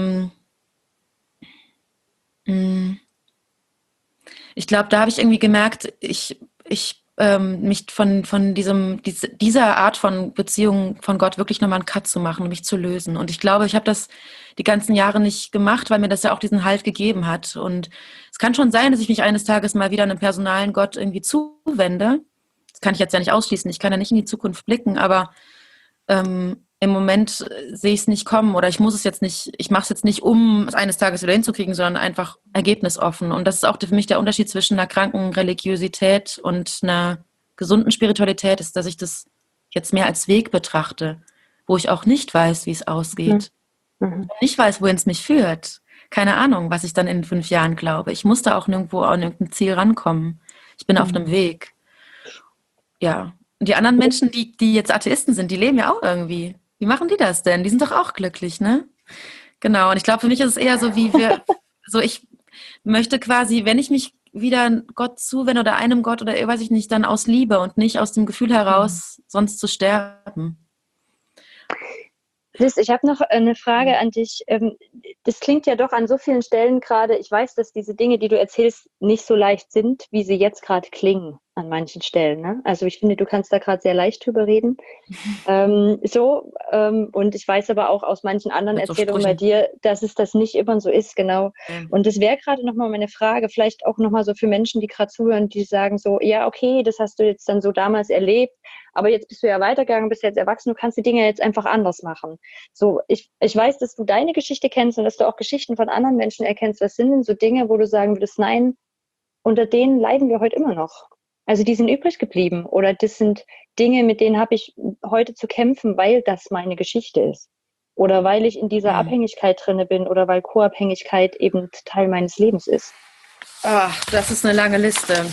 ich glaube, da habe ich irgendwie gemerkt, mich von dieser Art von Beziehung von Gott wirklich nochmal einen Cut zu machen und mich zu lösen. Und ich glaube, ich habe das die ganzen Jahre nicht gemacht, weil mir das ja auch diesen Halt gegeben hat. Und es kann schon sein, dass ich mich eines Tages mal wieder einem personalen Gott irgendwie zuwende. Das kann ich jetzt ja nicht ausschließen. Ich kann ja nicht in die Zukunft blicken, aber im Moment sehe ich es nicht kommen oder ich mache es jetzt nicht, um es eines Tages wieder hinzukriegen, sondern einfach ergebnisoffen. Und das ist auch für mich der Unterschied zwischen einer kranken Religiosität und einer gesunden Spiritualität, ist, dass ich das jetzt mehr als Weg betrachte, wo ich auch nicht weiß, wie es ausgeht. Nicht weiß, wohin es mich führt. Keine Ahnung, was ich dann in 5 Jahren glaube. Ich muss da auch nirgendwo an irgendein Ziel rankommen. Ich bin auf einem Weg. Ja. Und die anderen Menschen, die jetzt Atheisten sind, die leben ja auch irgendwie. Wie machen die das denn? Die sind doch auch glücklich, ne? Genau. Und ich glaube, für mich ist es eher so, ich möchte quasi, wenn ich mich wieder Gott zuwende oder einem Gott oder weiß ich nicht, dann aus Liebe und nicht aus dem Gefühl heraus, sonst zu sterben. Liz, ich habe noch eine Frage an dich. Das klingt ja doch an so vielen Stellen gerade. Ich weiß, dass diese Dinge, die du erzählst, nicht so leicht sind, wie sie jetzt gerade klingen an manchen Stellen. Ne? Also ich finde, du kannst da gerade sehr leicht drüber reden. Und ich weiß aber auch aus manchen anderen Mit so Erzählungen bei Sprüchen. dir, dass es das nicht immer so ist, genau. Ja. Und das wäre gerade nochmal meine Frage, vielleicht auch nochmal so für Menschen, die gerade zuhören, die sagen so, ja, okay, das hast du jetzt dann so damals erlebt, aber jetzt bist du ja weitergegangen, bist jetzt erwachsen, du kannst die Dinge jetzt einfach anders machen. So, ich weiß, dass du deine Geschichte kennst und dass du auch Geschichten von anderen Menschen erkennst. Was sind denn so Dinge, wo du sagen würdest, nein, unter denen leiden wir heute immer noch? Also die sind übrig geblieben oder das sind Dinge, mit denen habe ich heute zu kämpfen, weil das meine Geschichte ist. Oder weil ich in dieser Abhängigkeit drinne bin oder weil Co-Abhängigkeit eben Teil meines Lebens ist. Ach, das ist eine lange Liste.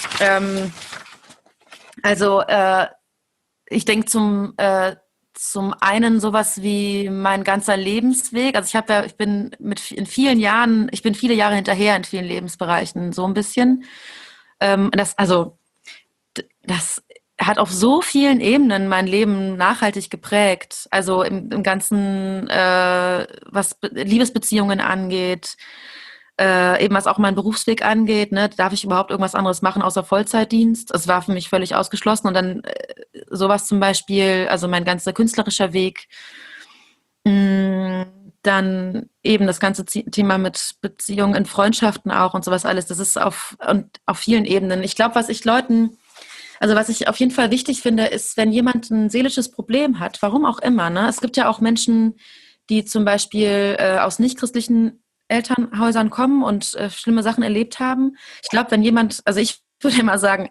Ich denke zum einen sowas wie mein ganzer Lebensweg. Also ich bin viele Jahre hinterher in vielen Lebensbereichen, so ein bisschen. Das hat auf so vielen Ebenen mein Leben nachhaltig geprägt. Also im Ganzen, was Liebesbeziehungen angeht, eben was auch meinen Berufsweg angeht, ne, darf ich überhaupt irgendwas anderes machen außer Vollzeitdienst? Es war für mich völlig ausgeschlossen. Und dann sowas zum Beispiel, also mein ganzer künstlerischer Weg, dann eben das ganze Thema mit Beziehungen in Freundschaften auch und sowas alles. Das ist auf vielen Ebenen. Ich glaube, was ich auf jeden Fall wichtig finde, ist, wenn jemand ein seelisches Problem hat, warum auch immer. Ne? Es gibt ja auch Menschen, die zum Beispiel aus nichtchristlichen Elternhäusern kommen und schlimme Sachen erlebt haben. Ich glaube, ich würde immer sagen,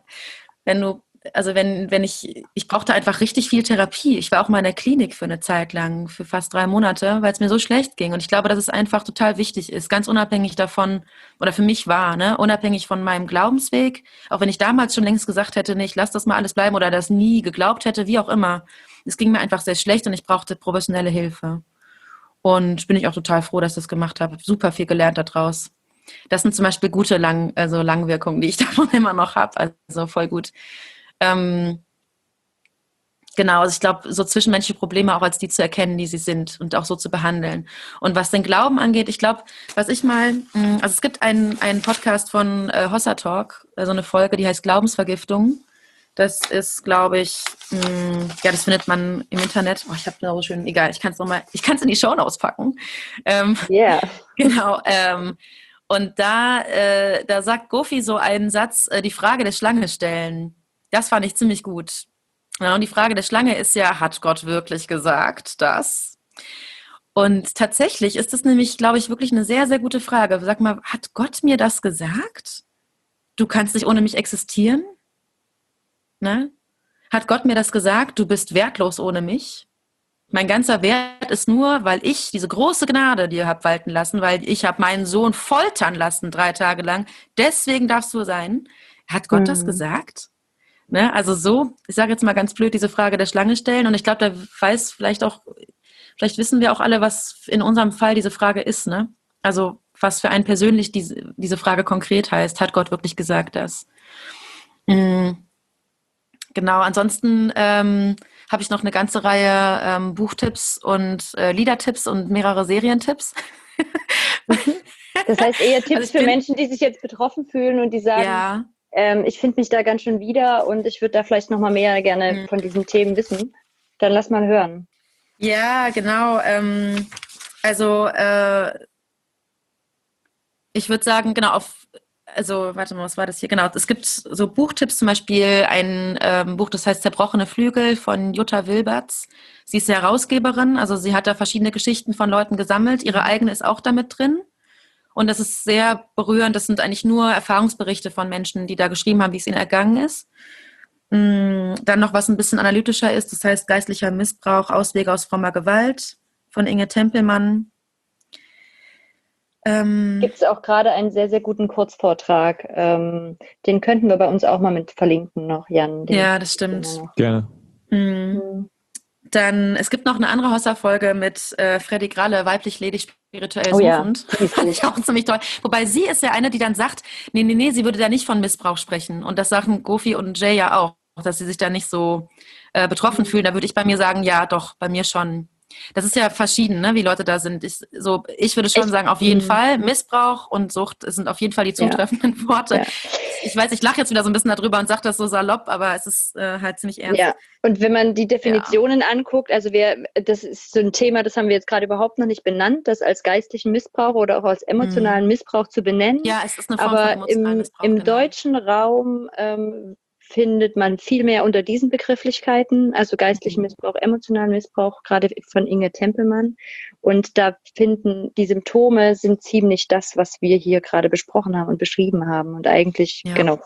ich brauchte einfach richtig viel Therapie. Ich war auch mal in der Klinik für eine Zeit lang, für fast 3 Monate, weil es mir so schlecht ging. Und ich glaube, dass es einfach total wichtig ist, ganz unabhängig davon, oder für mich war, ne, unabhängig von meinem Glaubensweg, auch wenn ich damals schon längst gesagt hätte, nee, ich lasse das mal alles bleiben oder das nie geglaubt hätte, wie auch immer. Es ging mir einfach sehr schlecht und ich brauchte professionelle Hilfe. Und bin ich auch total froh, dass ich das gemacht habe. Super viel gelernt daraus. Das sind zum Beispiel gute Langwirkungen, die ich davon immer noch habe. Also voll gut. Genau, also ich glaube, so zwischenmenschliche Probleme auch als die zu erkennen, die sie sind und auch so zu behandeln. Und was den Glauben angeht, ich glaube, also es gibt einen Podcast von Hossa Talk, so eine Folge, die heißt Glaubensvergiftung. Das ist, glaube ich, das findet man im Internet. Oh, ich habe da so schön, egal, ich kann es in die Shownotes packen. Yeah. Genau. Und da sagt Gofi so einen Satz, die Frage der Schlange stellen. Das fand ich ziemlich gut. Ja, und die Frage der Schlange ist ja, hat Gott wirklich gesagt das? Und tatsächlich ist das nämlich, glaube ich, wirklich eine sehr, sehr gute Frage. Sag mal, hat Gott mir das gesagt? Du kannst nicht ohne mich existieren? Ne? Hat Gott mir das gesagt? Du bist wertlos ohne mich? Mein ganzer Wert ist nur, weil ich diese große Gnade dir habe walten lassen, weil ich habe meinen Sohn foltern lassen 3 Tage lang. Deswegen darfst du sein. Hat Gott das gesagt? Ne? Also so, ich sage jetzt mal ganz blöd, diese Frage der Schlange stellen. Und ich glaube, vielleicht wissen wir auch alle, was in unserem Fall diese Frage ist. Ne? Also was für einen persönlich diese Frage konkret heißt. Hat Gott wirklich gesagt das? Genau, ansonsten habe ich noch eine ganze Reihe Buchtipps und Liedertipps und mehrere Serientipps. Das heißt eher Tipps für Menschen, die sich jetzt betroffen fühlen und die sagen, ich finde mich da ganz schön wieder und ich würde da vielleicht noch mal mehr gerne von diesen Themen wissen. Dann lass mal hören. Ja, genau. Ich würde sagen, genau, warte mal, was war das hier? Genau, es gibt so Buchtipps, zum Beispiel ein Buch, das heißt Zerbrochene Flügel von Jutta Wilberts. Sie ist Herausgeberin, also sie hat da verschiedene Geschichten von Leuten gesammelt. Ihre eigene ist auch damit drin. Und das ist sehr berührend. Das sind eigentlich nur Erfahrungsberichte von Menschen, die da geschrieben haben, wie es ihnen ergangen ist. Dann noch was ein bisschen analytischer ist, das heißt Geistlicher Missbrauch, Auswege aus frommer Gewalt von Inge Tempelmann. Gibt es auch gerade einen sehr, sehr guten Kurzvortrag. Den könnten wir bei uns auch mal mit verlinken noch, Jan. Ja, das stimmt. Gerne. Dann Dann, es gibt noch eine andere Hossa-Folge mit Freddy Gralle, weiblich, ledig, spirituell Oh ja, suchend. die ist Fand ich auch ziemlich toll. Wobei sie ist ja eine, die dann sagt, nee, sie würde da nicht von Missbrauch sprechen. Und das sagen Gofi und Jay ja auch, dass sie sich da nicht so betroffen fühlen. Da würde ich bei mir sagen, ja, doch, bei mir schon. Das ist ja verschieden, ne, wie Leute da sind. Ich würde schon sagen, auf jeden Fall, Missbrauch und Sucht sind auf jeden Fall die zutreffenden Worte. Ja. Ich weiß, ich lache jetzt wieder so ein bisschen darüber und sage das so salopp, aber es ist halt ziemlich ernst. Ja, und wenn man die Definitionen anguckt, also das ist so ein Thema, das haben wir jetzt gerade überhaupt noch nicht benannt, das als geistlichen Missbrauch oder auch als emotionalen Missbrauch zu benennen. Ja, es ist eine Form von aber emotionalen Missbrauch. im deutschen Raum findet man viel mehr unter diesen Begrifflichkeiten, also geistlichen Missbrauch, emotionalen Missbrauch, gerade von Inge Tempelmann. Und da finden die Symptome sind ziemlich das, was wir hier gerade besprochen haben und beschrieben haben. Und eigentlich, genau.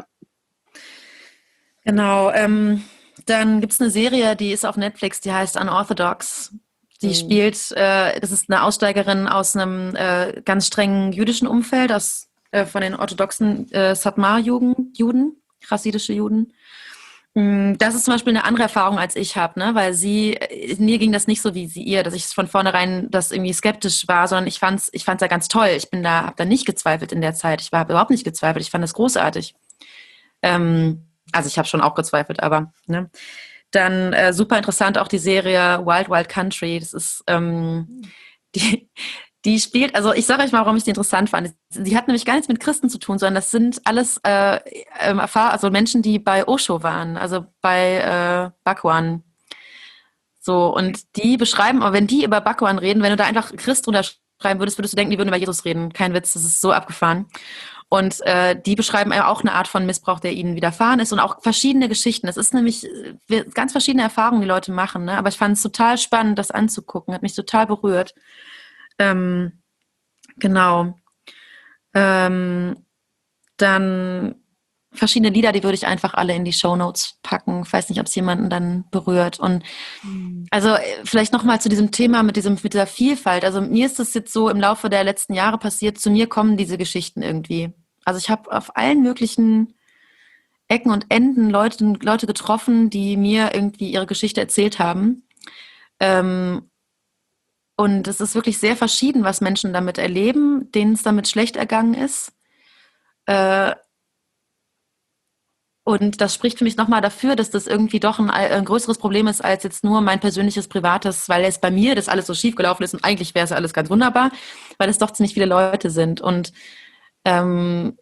Genau. Dann gibt es eine Serie, die ist auf Netflix, die heißt Unorthodox. Die spielt, das ist eine Aussteigerin aus einem ganz strengen jüdischen Umfeld, von den orthodoxen Satmar-Juden, chassidische Juden. Das ist zum Beispiel eine andere Erfahrung, als ich habe, ne? Weil mir ging das nicht so wie ihr, dass ich von vornherein das irgendwie skeptisch war, sondern ich fand's ja ganz toll. Habe da nicht gezweifelt in der Zeit. Ich habe überhaupt nicht gezweifelt. Ich fand das großartig. Also ich habe schon auch gezweifelt, aber ne? Dann super interessant auch die Serie Wild Wild Country. Das ist die spielt, also ich sage euch mal, warum ich die interessant fand. Die hat nämlich gar nichts mit Christen zu tun, sondern das sind alles also Menschen, die bei Osho waren, also bei Bhagwan. So, und die beschreiben, aber wenn die über Bhagwan reden, wenn du da einfach Christ drunter schreiben würdest du denken, die würden über Jesus reden. Kein Witz, das ist so abgefahren. Und die beschreiben auch eine Art von Missbrauch, der ihnen widerfahren ist und auch verschiedene Geschichten. Das ist nämlich ganz verschiedene Erfahrungen, die Leute machen. Ne? Aber ich fand es total spannend, das anzugucken. Hat mich total berührt. Genau. Dann verschiedene Lieder, die würde ich einfach alle in die Shownotes packen. Ich weiß nicht, ob es jemanden dann berührt. Und also vielleicht nochmal zu diesem Thema mit dieser Vielfalt. Also mir ist das jetzt so im Laufe der letzten Jahre passiert, zu mir kommen diese Geschichten irgendwie. Also ich habe auf allen möglichen Ecken und Enden Leute getroffen, die mir irgendwie ihre Geschichte erzählt haben. Und es ist wirklich sehr verschieden, was Menschen damit erleben, denen es damit schlecht ergangen ist. Und das spricht für mich nochmal dafür, dass das irgendwie doch ein größeres Problem ist, als jetzt nur mein persönliches, privates, weil es bei mir das alles so schief gelaufen ist und eigentlich wäre es alles ganz wunderbar, weil es doch ziemlich viele Leute sind. Und also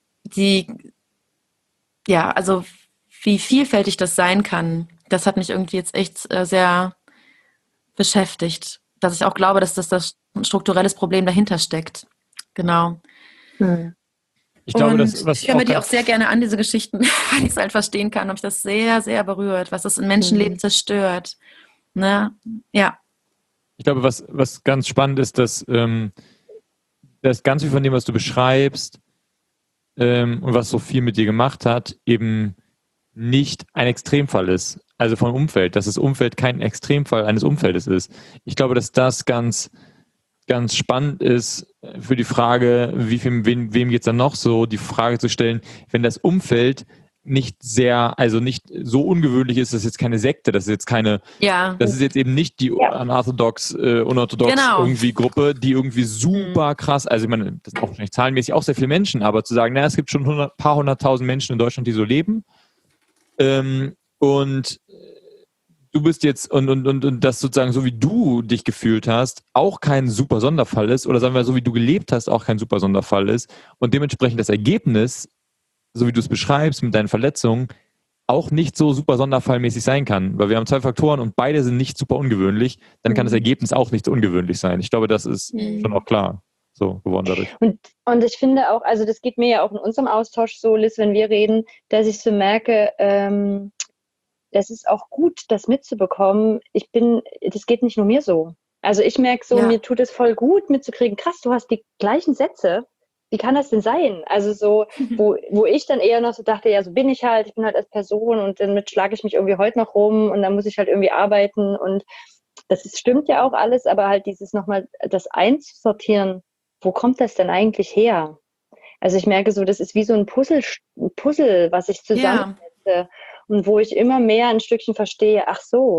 wie vielfältig das sein kann, das hat mich irgendwie jetzt echt sehr beschäftigt. Dass ich auch glaube, dass das ein strukturelles Problem dahinter steckt. Genau. Ich glaube, ich höre mir die auch sehr gerne an, diese Geschichten, weil ich es halt verstehen kann, ob mich das sehr, sehr berührt, was das in Menschenleben zerstört. Ne? Ja. Ich glaube, was ganz spannend ist, dass ganz viel von dem, was du beschreibst und was so viel mit dir gemacht hat, eben nicht ein Extremfall ist. Also vom Umfeld, dass das Umfeld kein Extremfall eines Umfeldes ist. Ich glaube, dass das ganz, ganz spannend ist für die Frage, wem geht es dann noch so, die Frage zu stellen, wenn das Umfeld nicht so ungewöhnlich ist, das ist jetzt keine Sekte, das ist jetzt das ist jetzt eben nicht die unorthodox irgendwie Gruppe, die irgendwie super krass, also ich meine, das sind auch wahrscheinlich zahlenmäßig auch sehr viele Menschen, aber zu sagen, es gibt schon ein paar hunderttausend Menschen in Deutschland, die so leben, und du bist jetzt, und das sozusagen, so wie du dich gefühlt hast, auch kein super Sonderfall ist, oder sagen wir, so wie du gelebt hast, auch kein super Sonderfall ist, und dementsprechend das Ergebnis, so wie du es beschreibst, mit deinen Verletzungen, auch nicht so super sonderfallmäßig sein kann, weil wir haben 2 Faktoren und beide sind nicht super ungewöhnlich, dann kann das Ergebnis auch nicht so ungewöhnlich sein. Ich glaube, das ist schon auch klar so geworden dadurch. Und ich finde auch, also das geht mir ja auch in unserem Austausch so, Liz, wenn wir reden, dass ich so merke, das ist auch gut, das mitzubekommen. Das geht nicht nur mir so. Also ich merke so, mir tut es voll gut mitzukriegen, krass, du hast die gleichen Sätze. Wie kann das denn sein? Also so, wo ich dann eher noch so dachte, ja, so bin ich halt, ich bin halt als Person und damit schlage ich mich irgendwie heute noch rum und dann muss ich halt irgendwie arbeiten und stimmt ja auch alles, aber halt dieses nochmal, das einzusortieren, wo kommt das denn eigentlich her? Also ich merke so, das ist wie so ein Puzzle, was ich zusammensetze und wo ich immer mehr ein Stückchen verstehe, ach so,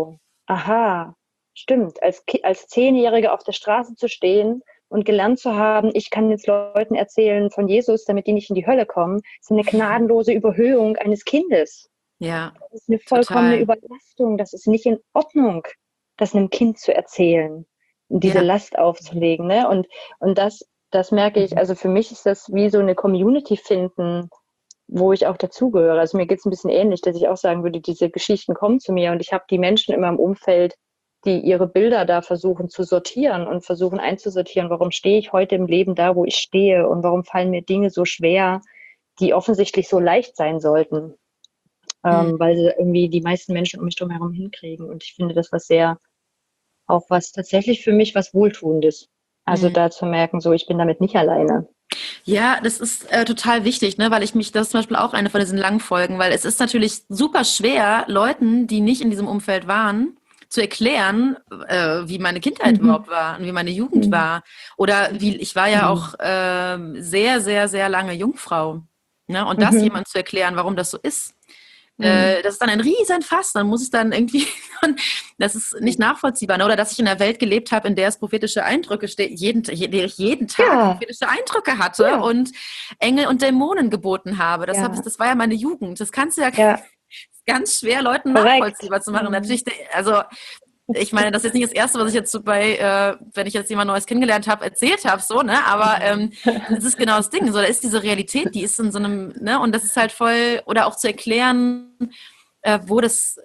aha, stimmt, als Zehnjährige auf der Straße zu stehen und gelernt zu haben, ich kann jetzt Leuten erzählen von Jesus, damit die nicht in die Hölle kommen, ist eine gnadenlose Überhöhung eines Kindes. Ja, Das ist eine vollkommene total. Überlastung. Das ist nicht in Ordnung, das einem Kind zu erzählen und diese Ja. Last aufzulegen. Ne? Und das merke ich, also für mich ist das wie so eine Community finden, wo ich auch dazugehöre. Also mir geht es ein bisschen ähnlich, dass ich auch sagen würde, diese Geschichten kommen zu mir und ich habe die Menschen immer im Umfeld, die ihre Bilder da versuchen zu sortieren und versuchen einzusortieren, warum stehe ich heute im Leben da, wo ich stehe und warum fallen mir Dinge so schwer, die offensichtlich so leicht sein sollten, weil sie irgendwie die meisten Menschen um mich drum herum hinkriegen. Und ich finde das was tatsächlich für mich was Wohltuendes. Also da zu merken, so ich bin damit nicht alleine. Ja, das ist total wichtig, ne, weil das ist zum Beispiel auch eine von diesen langen Folgen, weil es ist natürlich super schwer, Leuten, die nicht in diesem Umfeld waren, zu erklären, wie meine Kindheit überhaupt war und wie meine Jugend war. Oder ich war ja auch sehr, sehr, sehr lange Jungfrau. Ne? Und das jemand zu erklären, warum das so ist, das ist dann ein Riesenfass. Dann muss es dann irgendwie, das ist nicht nachvollziehbar. Ne? Oder dass ich in einer Welt gelebt habe, in der es prophetische Eindrücke jeden Tag prophetische Eindrücke hatte und Engel und Dämonen geboten habe. Das war ja meine Jugend. Das kannst du ja ganz schwer Leuten nachvollziehbar zu machen. Natürlich, also ich meine, das ist jetzt nicht das Erste, was ich jetzt so wenn ich jetzt jemand Neues kennengelernt habe, erzählt habe, so, ne? Aber das ist genau das Ding. So, da ist diese Realität, die ist in so einem, ne? Und das ist halt voll, oder auch zu erklären, wo ich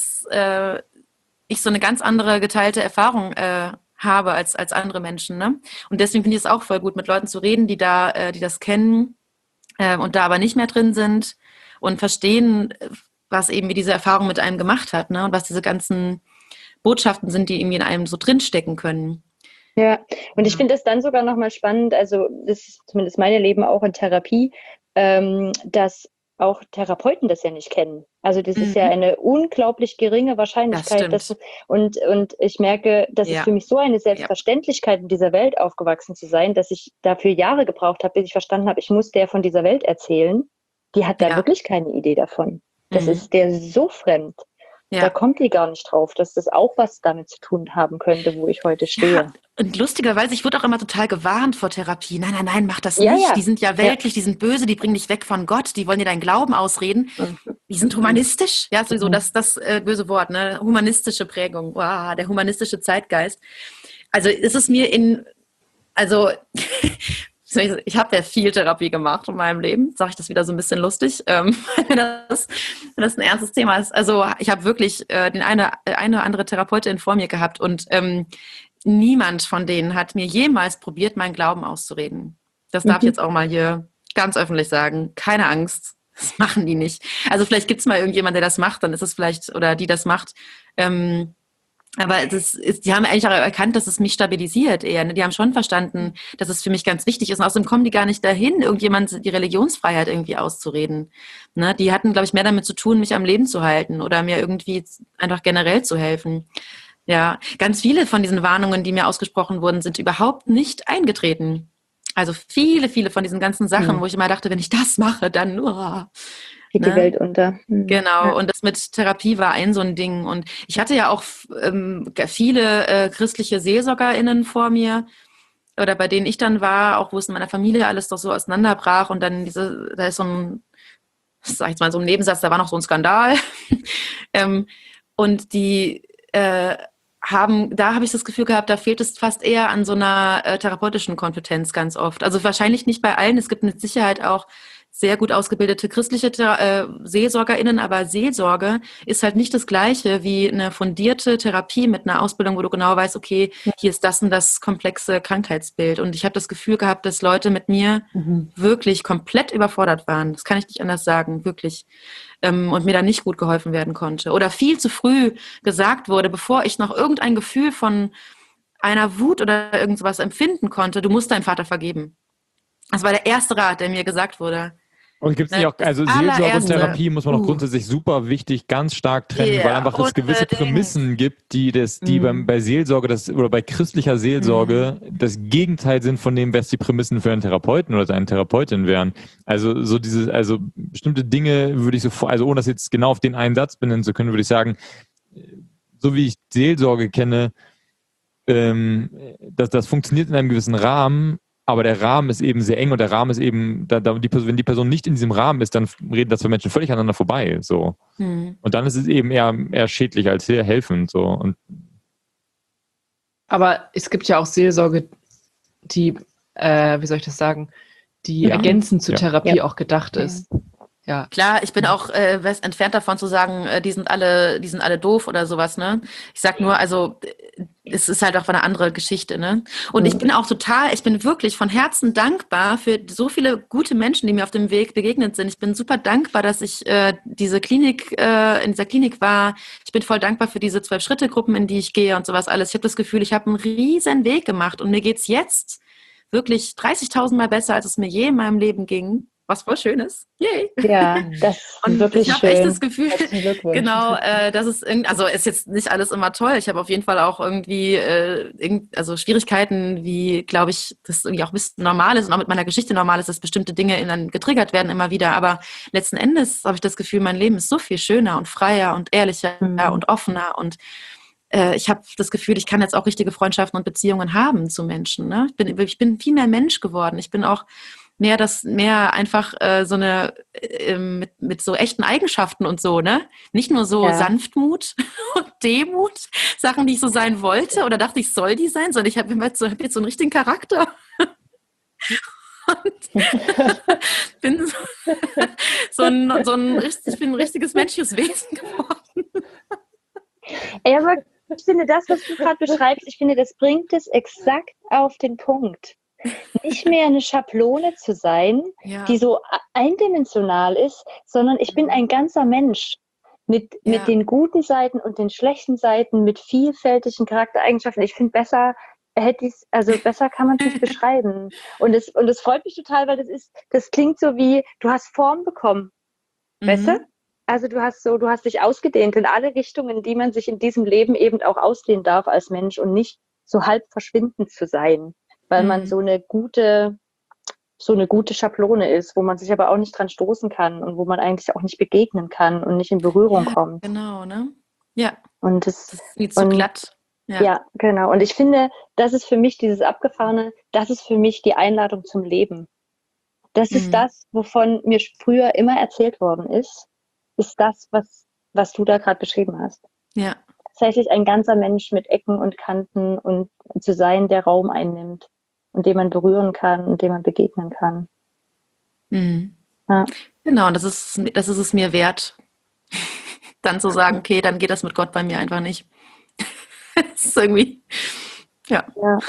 so eine ganz andere geteilte Erfahrung habe als andere Menschen, ne? Und deswegen finde ich es auch voll gut, mit Leuten zu reden, die das kennen und da aber nicht mehr drin sind und verstehen, was eben wie diese Erfahrung mit einem gemacht hat, ne? Und was diese ganzen Botschaften sind, die irgendwie in einem so drinstecken können. Ja, und ich finde das dann sogar nochmal spannend, also das ist zumindest mein Leben auch in Therapie, dass auch Therapeuten das ja nicht kennen. Also das ist ja eine unglaublich geringe Wahrscheinlichkeit. Und ich merke, das ist für mich so eine Selbstverständlichkeit, in dieser Welt aufgewachsen zu sein, dass ich dafür Jahre gebraucht habe, bis ich verstanden habe, ich muss der von dieser Welt erzählen. Die hat da wirklich keine Idee davon. Das ist der so fremd. Ja. Da kommt die gar nicht drauf, dass das auch was damit zu tun haben könnte, wo ich heute stehe. Ja, und lustigerweise, ich wurde auch immer total gewarnt vor Therapie. Nein, mach das nicht. Ja. Die sind ja weltlich, die sind böse, die bringen dich weg von Gott, die wollen dir deinen Glauben ausreden. Die sind humanistisch. Ja, sowieso das böse Wort, ne? Humanistische Prägung. Wow, der humanistische Zeitgeist. Also ist es mir ich habe ja viel Therapie gemacht in meinem Leben, sage ich das wieder so ein bisschen lustig, wenn das ein ernstes Thema ist. Also ich habe wirklich eine oder andere Therapeutin vor mir gehabt und niemand von denen hat mir jemals probiert, meinen Glauben auszureden. Das darf ich jetzt auch mal hier ganz öffentlich sagen. Keine Angst, das machen die nicht. Also vielleicht gibt es mal irgendjemand, der das macht, dann ist es vielleicht, oder die das macht, aber die haben eigentlich auch erkannt, dass es mich stabilisiert eher. Ne? Die haben schon verstanden, dass es für mich ganz wichtig ist. Und außerdem kommen die gar nicht dahin, irgendjemand die Religionsfreiheit irgendwie auszureden. Ne? Die hatten, glaube ich, mehr damit zu tun, mich am Leben zu halten oder mir irgendwie einfach generell zu helfen. Ja, ganz viele von diesen Warnungen, die mir ausgesprochen wurden, sind überhaupt nicht eingetreten. Also viele von diesen ganzen Sachen, wo ich immer dachte, wenn ich das mache, dann geht die Welt unter. Genau, ja. Und das mit Therapie war so ein Ding. Und ich hatte ja auch viele christliche SeelsorgerInnen vor mir, oder bei denen ich dann war, auch wo es in meiner Familie alles doch so auseinanderbrach und dann da ist so ein, sag ich jetzt mal so ein Nebensatz, da war noch so ein Skandal. Und die da habe ich das Gefühl gehabt, da fehlt es fast eher an so einer therapeutischen Kompetenz ganz oft. Also wahrscheinlich nicht bei allen, es gibt mit Sicherheit auch sehr gut ausgebildete christliche SeelsorgerInnen, aber Seelsorge ist halt nicht das Gleiche wie eine fundierte Therapie mit einer Ausbildung, wo du genau weißt, okay, hier ist das und das komplexe Krankheitsbild. Und ich habe das Gefühl gehabt, dass Leute mit mir wirklich komplett überfordert waren. Das kann ich nicht anders sagen, wirklich. Und mir da nicht gut geholfen werden konnte. Oder viel zu früh gesagt wurde, bevor ich noch irgendein Gefühl von einer Wut oder irgend sowas empfinden konnte, du musst deinem Vater vergeben. Das war der erste Rat, der mir gesagt wurde. Und gibt es nicht auch, also Seelsorge und Therapie muss man auch grundsätzlich super wichtig, ganz stark trennen, weil einfach es gewisse Prämissen gibt, die bei Seelsorge oder bei christlicher Seelsorge das Gegenteil sind von dem, was die Prämissen für einen Therapeuten oder eine Therapeutin wären. Also bestimmte Dinge würde ich ohne das jetzt genau auf den einen Satz benennen zu können, würde ich sagen, so wie ich Seelsorge kenne, das funktioniert in einem gewissen Rahmen, aber der Rahmen ist eben sehr eng und der Rahmen ist eben, wenn die Person nicht in diesem Rahmen ist, dann reden das für Menschen völlig aneinander vorbei. So. Und dann ist es eben eher schädlich als helfend. So. Und Aber es gibt ja auch Seelsorge, die, wie soll ich das sagen, die ergänzend zur Therapie auch gedacht ist. Ja. Klar, ich bin auch entfernt davon zu sagen, die sind alle doof oder sowas, ne? Ich sag nur, also es ist halt auch eine andere Geschichte, ne? Und ich bin wirklich von Herzen dankbar für so viele gute Menschen, die mir auf dem Weg begegnet sind. Ich bin super dankbar, dass ich in dieser Klinik war. Ich bin voll dankbar für diese 12-Schritte-Gruppen, in die ich gehe und sowas alles. Ich habe das Gefühl, ich habe einen riesen Weg gemacht und mir geht's jetzt wirklich 30.000 Mal besser, als es mir je in meinem Leben ging. Was voll schön ist. Yay! Ja, das ist wirklich schön. Ich habe echt das Gefühl, genau, dass es also ist jetzt nicht alles immer toll. Ich habe auf jeden Fall auch irgendwie also Schwierigkeiten, wie, glaube ich, das irgendwie auch ein bisschen normal ist und auch mit meiner Geschichte normal ist, dass bestimmte Dinge dann getriggert werden immer wieder. Aber letzten Endes habe ich das Gefühl, mein Leben ist so viel schöner und freier und ehrlicher und offener und ich habe das Gefühl, ich kann jetzt auch richtige Freundschaften und Beziehungen haben zu Menschen. Ne? Ich bin viel mehr Mensch geworden. Ich bin auch mehr einfach so eine mit so echten Eigenschaften und so, ne? Nicht nur so Sanftmut und Demut, Sachen, die ich so sein wollte oder dachte, ich soll die sein, sondern ich habe jetzt so einen richtigen Charakter. Und bin ich bin ein richtiges menschliches Wesen geworden. Ey, aber ich finde das, was du gerade beschreibst, ich finde, das bringt es exakt auf den Punkt. Nicht mehr eine Schablone zu sein, die so eindimensional ist, sondern ich bin ein ganzer Mensch mit den guten Seiten und den schlechten Seiten, mit vielfältigen Charaktereigenschaften. Ich finde, besser kann man es nicht beschreiben. Und es freut mich total, weil das klingt so wie, du hast Form bekommen. Weißt du? Also du hast dich ausgedehnt in alle Richtungen, die man sich in diesem Leben eben auch ausdehnen darf als Mensch und nicht so halb verschwindend zu sein, weil man so eine gute Schablone ist, wo man sich aber auch nicht dran stoßen kann und wo man eigentlich auch nicht begegnen kann und nicht in Berührung kommt. Genau, ne? Ja. Und das ist viel zu glatt. Ja, genau. Und ich finde, das ist für mich dieses Abgefahrene, das ist für mich die Einladung zum Leben. Das ist das, wovon mir früher immer erzählt worden ist das, was du da gerade beschrieben hast. Ja. Tatsächlich ein ganzer Mensch mit Ecken und Kanten und zu sein, der Raum einnimmt und den man berühren kann und dem man begegnen kann. Ja. Genau, und das ist es mir wert, dann zu sagen, okay, dann geht das mit Gott bei mir einfach nicht. Das ist irgendwie, ja.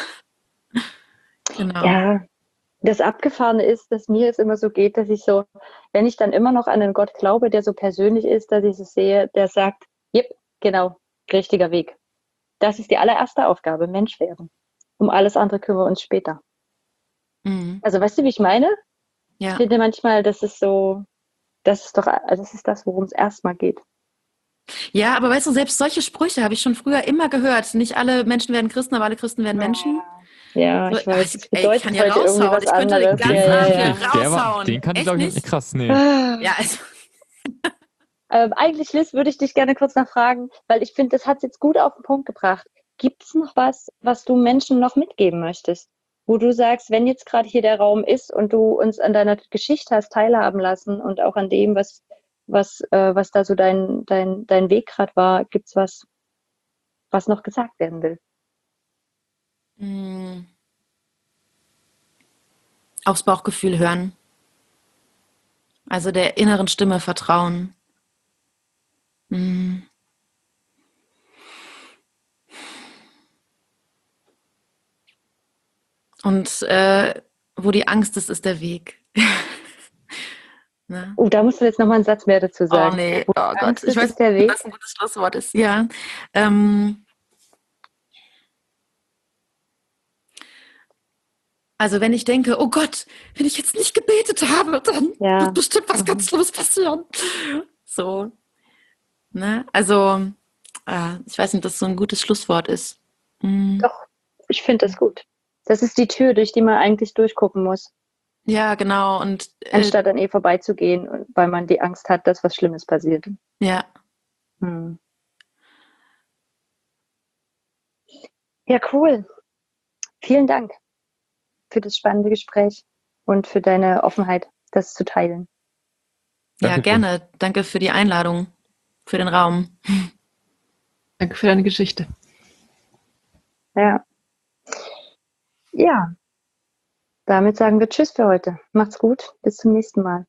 Genau. Ja, das Abgefahrene ist, dass mir es immer so geht, dass ich so, wenn ich dann immer noch an einen Gott glaube, der so persönlich ist, dass ich es sehe, der sagt, jep, genau, richtiger Weg. Das ist die allererste Aufgabe, Mensch werden. Um alles andere kümmern wir uns später. Also weißt du, wie ich meine? Ja. Ich finde manchmal, das ist das worum es erstmal geht. Ja, aber weißt du, selbst solche Sprüche habe ich schon früher immer gehört. Nicht alle Menschen werden Christen, aber alle Christen werden Menschen. Ja, ich weiß. Ich kann ja raushauen. Ich könnte den ganzen Abend hier raushauen. Den kann ich, glaube ich, nicht krass nehmen. Ja, also. Eigentlich, Liz, würde ich dich gerne kurz nachfragen, weil ich finde, das hat es jetzt gut auf den Punkt gebracht. Gibt es noch was du Menschen noch mitgeben möchtest? Wo du sagst, wenn jetzt gerade hier der Raum ist und du uns an deiner Geschichte hast teilhaben lassen und auch an dem, was da so dein Weg gerade war, gibt's was noch gesagt werden will? Aufs Bauchgefühl hören. Also der inneren Stimme vertrauen. Und wo die Angst ist, ist der Weg. Ne? Da musst du jetzt nochmal einen Satz mehr dazu sagen. Oh nee, oh Gott. Ich weiß nicht, was ein gutes Schlusswort ist. Ja. Also wenn ich denke, oh Gott, wenn ich jetzt nicht gebetet habe, dann wird bestimmt was ganz Schlimmes passieren. So. Ne? Also, ich weiß nicht, ob das so ein gutes Schlusswort ist. Doch, ich finde das gut. Das ist die Tür, durch die man eigentlich durchgucken muss. Ja, genau. Und anstatt an ihr vorbeizugehen, weil man die Angst hat, dass was Schlimmes passiert. Ja. Ja, cool. Vielen Dank für das spannende Gespräch und für deine Offenheit, das zu teilen. Ja, Danke dir. gerne. Danke für die Einladung, für den Raum. Danke für deine Geschichte. Ja. Ja. Damit sagen wir Tschüss für heute. Macht's gut. Bis zum nächsten Mal.